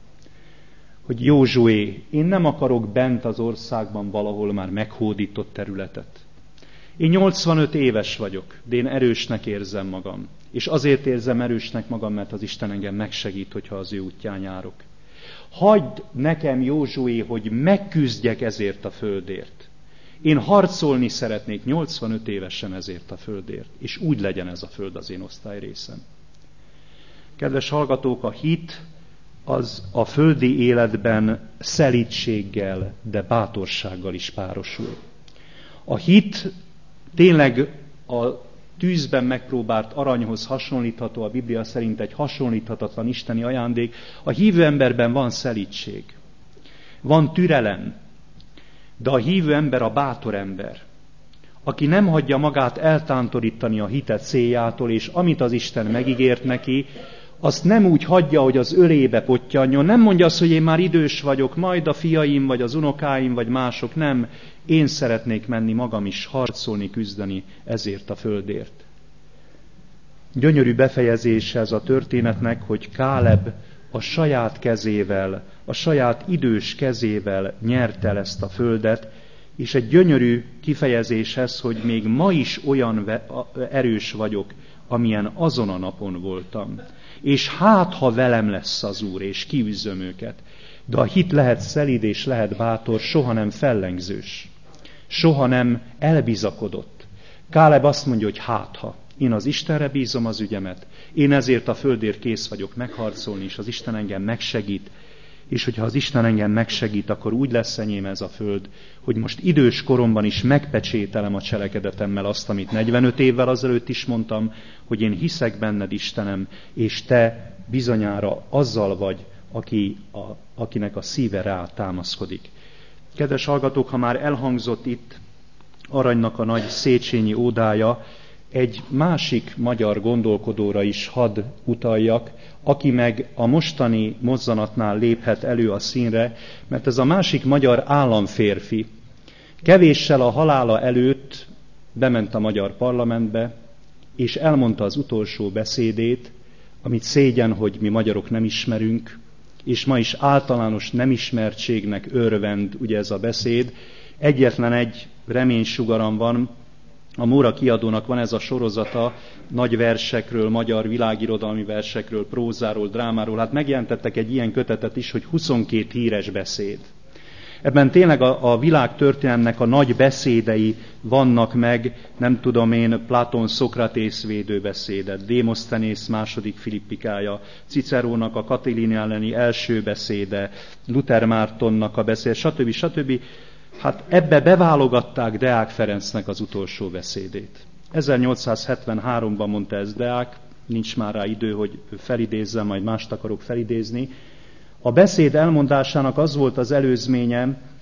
hogy Józsué, én nem akarok bent az országban valahol már meghódított területet. Én nyolcvanöt éves vagyok, de én erősnek érzem magam. És azért érzem erősnek magam, mert az Isten engem megsegít, hogyha az ő útján járok. Hagyd nekem, Józsué, hogy megküzdjek ezért a földért. Én harcolni szeretnék nyolcvanöt évesen ezért a földért, és úgy legyen ez a föld az én osztályrészem. Kedves hallgatók, a hit az a földi életben szelídséggel, de bátorsággal is párosul. A hit tényleg a tűzben megpróbált aranyhoz hasonlítható, a Biblia szerint egy hasonlíthatatlan isteni ajándék. A hívő emberben van szelídség, van türelem, de a hívő ember a bátor ember, aki nem hagyja magát eltántorítani a hite céljától, és amit az Isten megígért neki, azt nem úgy hagyja, hogy az ölébe pottyanjon, nem mondja azt, hogy én már idős vagyok, majd a fiaim, vagy az unokáim, vagy mások, nem. Én szeretnék menni magam is, harcolni, küzdeni ezért a földért. Gyönyörű befejezése ez a történetnek, hogy Káleb a saját kezével, a saját idős kezével nyerte el ezt a földet, és egy gyönyörű kifejezés ez, hogy még ma is olyan erős vagyok, amilyen azon a napon voltam. És hát, ha velem lesz az Úr, és kiűzzöm őket. De a hit lehet szelíd és lehet bátor, soha nem fellengzős. Soha nem elbizakodott. Káleb azt mondja, hogy hát, ha én az Istenre bízom az ügyemet, én ezért a földért kész vagyok megharcolni, és az Isten engem megsegít, és hogyha az Isten engem megsegít, akkor úgy lesz enyém ez a föld, hogy most idős koromban is megpecsételem a cselekedetemmel azt, amit negyvenöt évvel azelőtt is mondtam, hogy én hiszek benned, Istenem, és te bizonyára azzal vagy, aki a, akinek a szíve rá támaszkodik. Kedves hallgatók, ha már elhangzott itt Aranynak a nagy Széchenyi ódája, egy másik magyar gondolkodóra is hadd utaljak, aki meg a mostani mozzanatnál léphet elő a színre, mert ez a másik magyar államférfi kevéssel a halála előtt bement a magyar parlamentbe, és elmondta az utolsó beszédét, amit szégyen, hogy mi magyarok nem ismerünk, és ma is általános nem ismertségnek örvend ugye ez a beszéd. Egyetlen egy reménysugaram van, a Móra kiadónak van ez a sorozata nagy versekről, magyar világirodalmi versekről, prózáról, drámáról. Hát megjelentettek egy ilyen kötetet is, hogy huszonkét híres beszéd. Ebben tényleg a, a világ történelmnek a nagy beszédei vannak meg, nem tudom én, Platon Szokratész védőbeszédet, Démoszthenész második Filippikája, Cicerónak a Katilin elleni első beszéde, Luther Mártonnak a beszéd, stb. stb. Hát ebbe beválogatták Deák Ferencnek az utolsó beszédét. ezernyolcszázhetvenháromban mondta ez Deák, nincs már rá idő, hogy felidézzem, majd mást akarok felidézni. A beszéd elmondásának az volt az előzménye,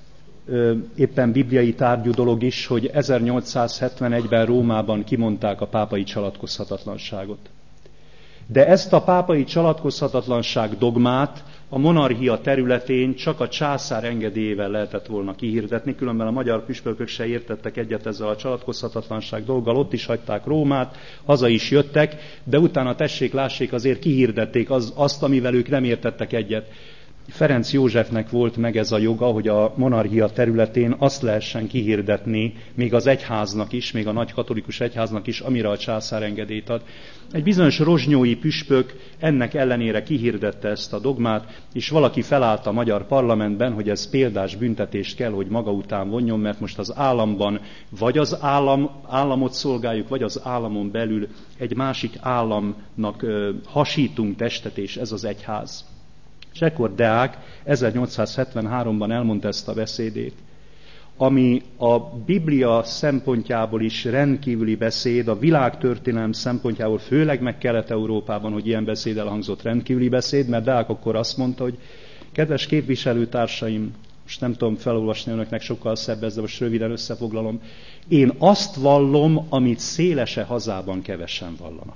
éppen bibliai tárgyú dolog is, hogy ezernyolcszázhetvenegyben Rómában kimondták a pápai csalatkozhatatlanságot. De ezt a pápai csalatkozhatatlanság dogmát a monarchia területén csak a császár engedélyével lehetett volna kihirdetni, különben a magyar püspökök se értettek egyet ezzel a csalatkozhatatlanság dolggal, ott is hagyták Rómát, haza is jöttek, de utána tessék, lássék, azért kihirdették az, azt, amivel ők nem értettek egyet. Ferenc Józsefnek volt meg ez a joga, hogy a monarchia területén azt lehessen kihirdetni, még az egyháznak is, még a nagy katolikus egyháznak is, amire a császár engedélyt ad. Egy bizonyos rozsnyói püspök ennek ellenére kihirdette ezt a dogmát, és valaki felállt a magyar parlamentben, hogy ez példás büntetést kell, hogy maga után vonjon, mert most az államban vagy az állam, államot szolgáljuk, vagy az államon belül egy másik államnak ö, hasítunk testet, és ez az egyház. És ekkor Deák ezernyolcszázhetvenháromban elmondta ezt a beszédét, ami a Biblia szempontjából is rendkívüli beszéd, a világtörténelem szempontjából, főleg meg Kelet-Európában, hogy ilyen beszéd elhangzott, rendkívüli beszéd, mert Deák akkor azt mondta, hogy kedves képviselőtársaim, most nem tudom felolvasni önöknek, sokkal szebb ez, de most röviden összefoglalom, én azt vallom, amit szélese hazában kevesen vallanak.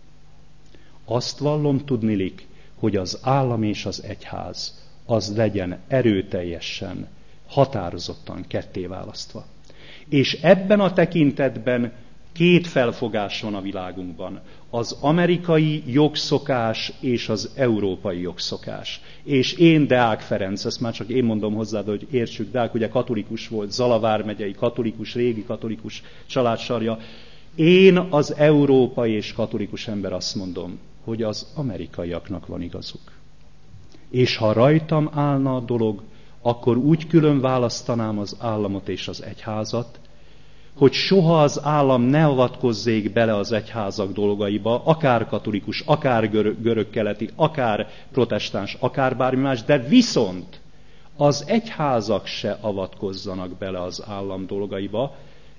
Azt vallom, tudnilik, hogy az állam és az egyház az legyen erőteljesen, határozottan ketté választva. És ebben a tekintetben két felfogás van a világunkban. Az amerikai jogszokás és az európai jogszokás. És én, Deák Ferenc, ezt már csak én mondom hozzá, de hogy értsük, Deák ugye katolikus volt, Zala vármegyei katolikus, régi katolikus családsarja. Én az európai és katolikus ember azt mondom, hogy az amerikaiaknak van igazuk. És ha rajtam állna a dolog, akkor úgy külön választanám az államot és az egyházat, hogy soha az állam ne avatkozzék bele az egyházak dolgaiba, akár katolikus, akár görög, görögkeleti, akár protestáns, akár bármi más, de viszont az egyházak se avatkozzanak bele az állam dolgaiba.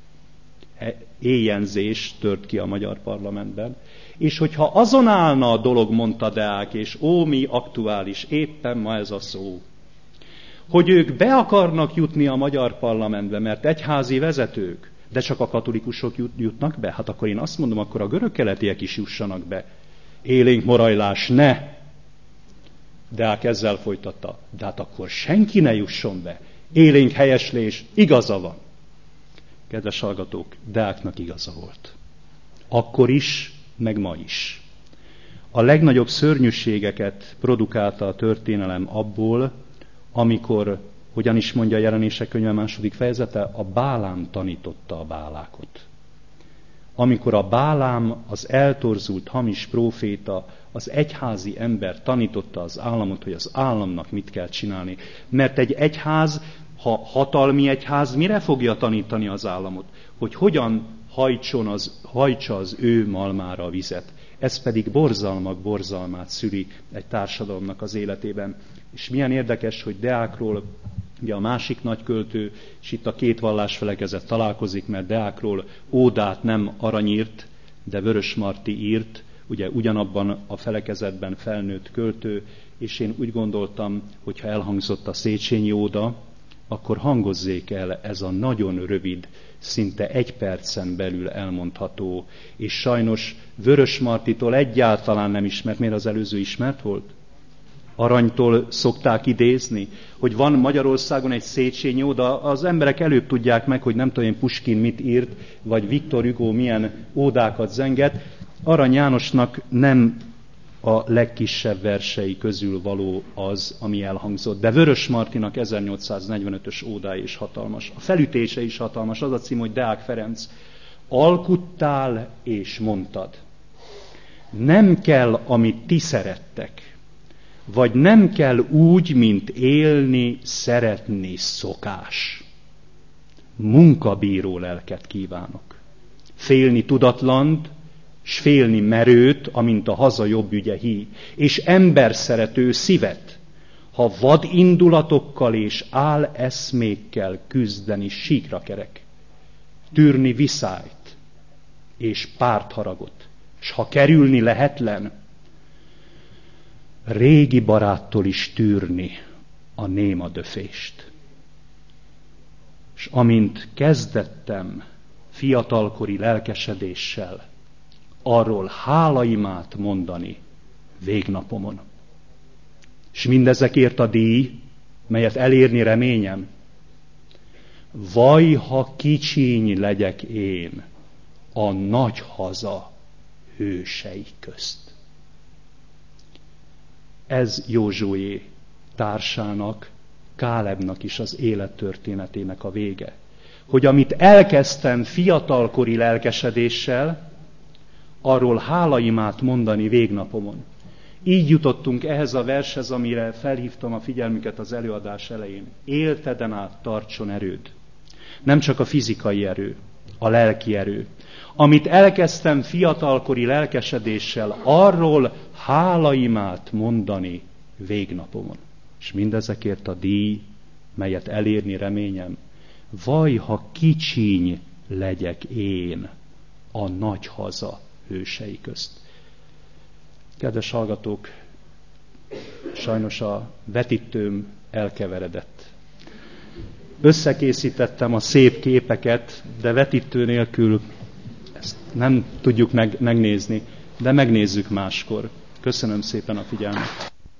Éjjenzés tört ki a magyar parlamentben, és hogyha azon állna a dolog, mondta Deák, és ó, mi aktuális, éppen ma ez a szó, hogy ők be akarnak jutni a magyar parlamentbe, mert egyházi vezetők, de csak a katolikusok jut, jutnak be, hát akkor én azt mondom, akkor a görögkeletiek is jussanak be. Élénk morajlás, ne! Deák ezzel folytatta, de hát akkor senki ne jusson be. Élénk helyeslés, igaza van. Kedves hallgatók, Deáknak igaza volt. Akkor is, meg ma is. A legnagyobb szörnyűségeket produkálta a történelem abból, amikor, hogyan is mondja a Jelenések könyve második fejezete, a Bálám tanította a bálákot. Amikor a Bálám, az eltorzult hamis próféta, az egyházi ember tanította az államot, hogy az államnak mit kell csinálni. Mert egy egyház, ha hatalmi egyház, mire fogja tanítani az államot? Hogy hogyan hajtson az, hajtsa az ő malmára a vizet. Ez pedig borzalmak borzalmát szüli egy társadalomnak az életében. És milyen érdekes, hogy Deákról, ugye a másik nagy költő, és itt a két vallásfelekezet találkozik, mert Deákról ódát nem Arany írt, de Vörösmarty írt, ugye ugyanabban a felekezetben felnőtt költő, és én úgy gondoltam, hogy ha elhangzott a Széchenyi óda, akkor hangozzék el ez a nagyon rövid, szinte egy percen belül elmondható, és sajnos Vörösmartytól egyáltalán nem ismert, miért az előző ismert volt? Aranytól szokták idézni, hogy van Magyarországon egy Széchenyi óda, az emberek előbb tudják meg, hogy nem tudom én Puskin mit írt, vagy Viktor Hugo milyen ódákat zenget. Arany Jánosnak nem a legkisebb versei közül való az, ami elhangzott. De Vörösmartynak ezernyolcszáznegyvenötös ódája is hatalmas. A felütése is hatalmas. Az a cím, hogy Deák Ferenc. Alkuttál és mondtad. Nem kell, amit ti szerettek, vagy nem kell úgy, mint élni, szeretni szokás. Munkabíró lelket kívánok. Félni tudatlant, s félni merőt, amint a haza jobb ügye hí, és emberszerető szívet, ha vad indulatokkal és áll eszmékkel küzdeni síkra kerek, tűrni viszályt és pártharagot, s ha kerülni lehetlen, régi baráttól is tűrni a néma döfést. és amint kezdettem fiatalkori lelkesedéssel arról hálaimát mondani végnapomon. És mindezekért a díj, melyet elérni reményem, vaj, ha kicsiny legyek én a nagy haza hősei közt. Ez Józsué társának, Kálebnak is az élettörténetének a vége. Hogy amit elkezdtem fiatalkori lelkesedéssel, arról hálaimát mondani végnapomon. Így jutottunk ehhez a vershez, amire felhívtam a figyelmüket az előadás elején. Élteden át tartson erőd. Nem csak a fizikai erő, a lelki erő. Amit elkezdtem fiatalkori lelkesedéssel, arról hálaimát mondani végnapomon. És mindezekért a díj, melyet elérni reményem, vaj, ha kicsiny legyek én a nagy haza hősei közt. Kedves hallgatók, sajnos a vetítőm elkeveredett. Összekészítettem a szép képeket, de vetítő nélkül ezt nem tudjuk meg, megnézni, de megnézzük máskor. Köszönöm szépen a figyelmet.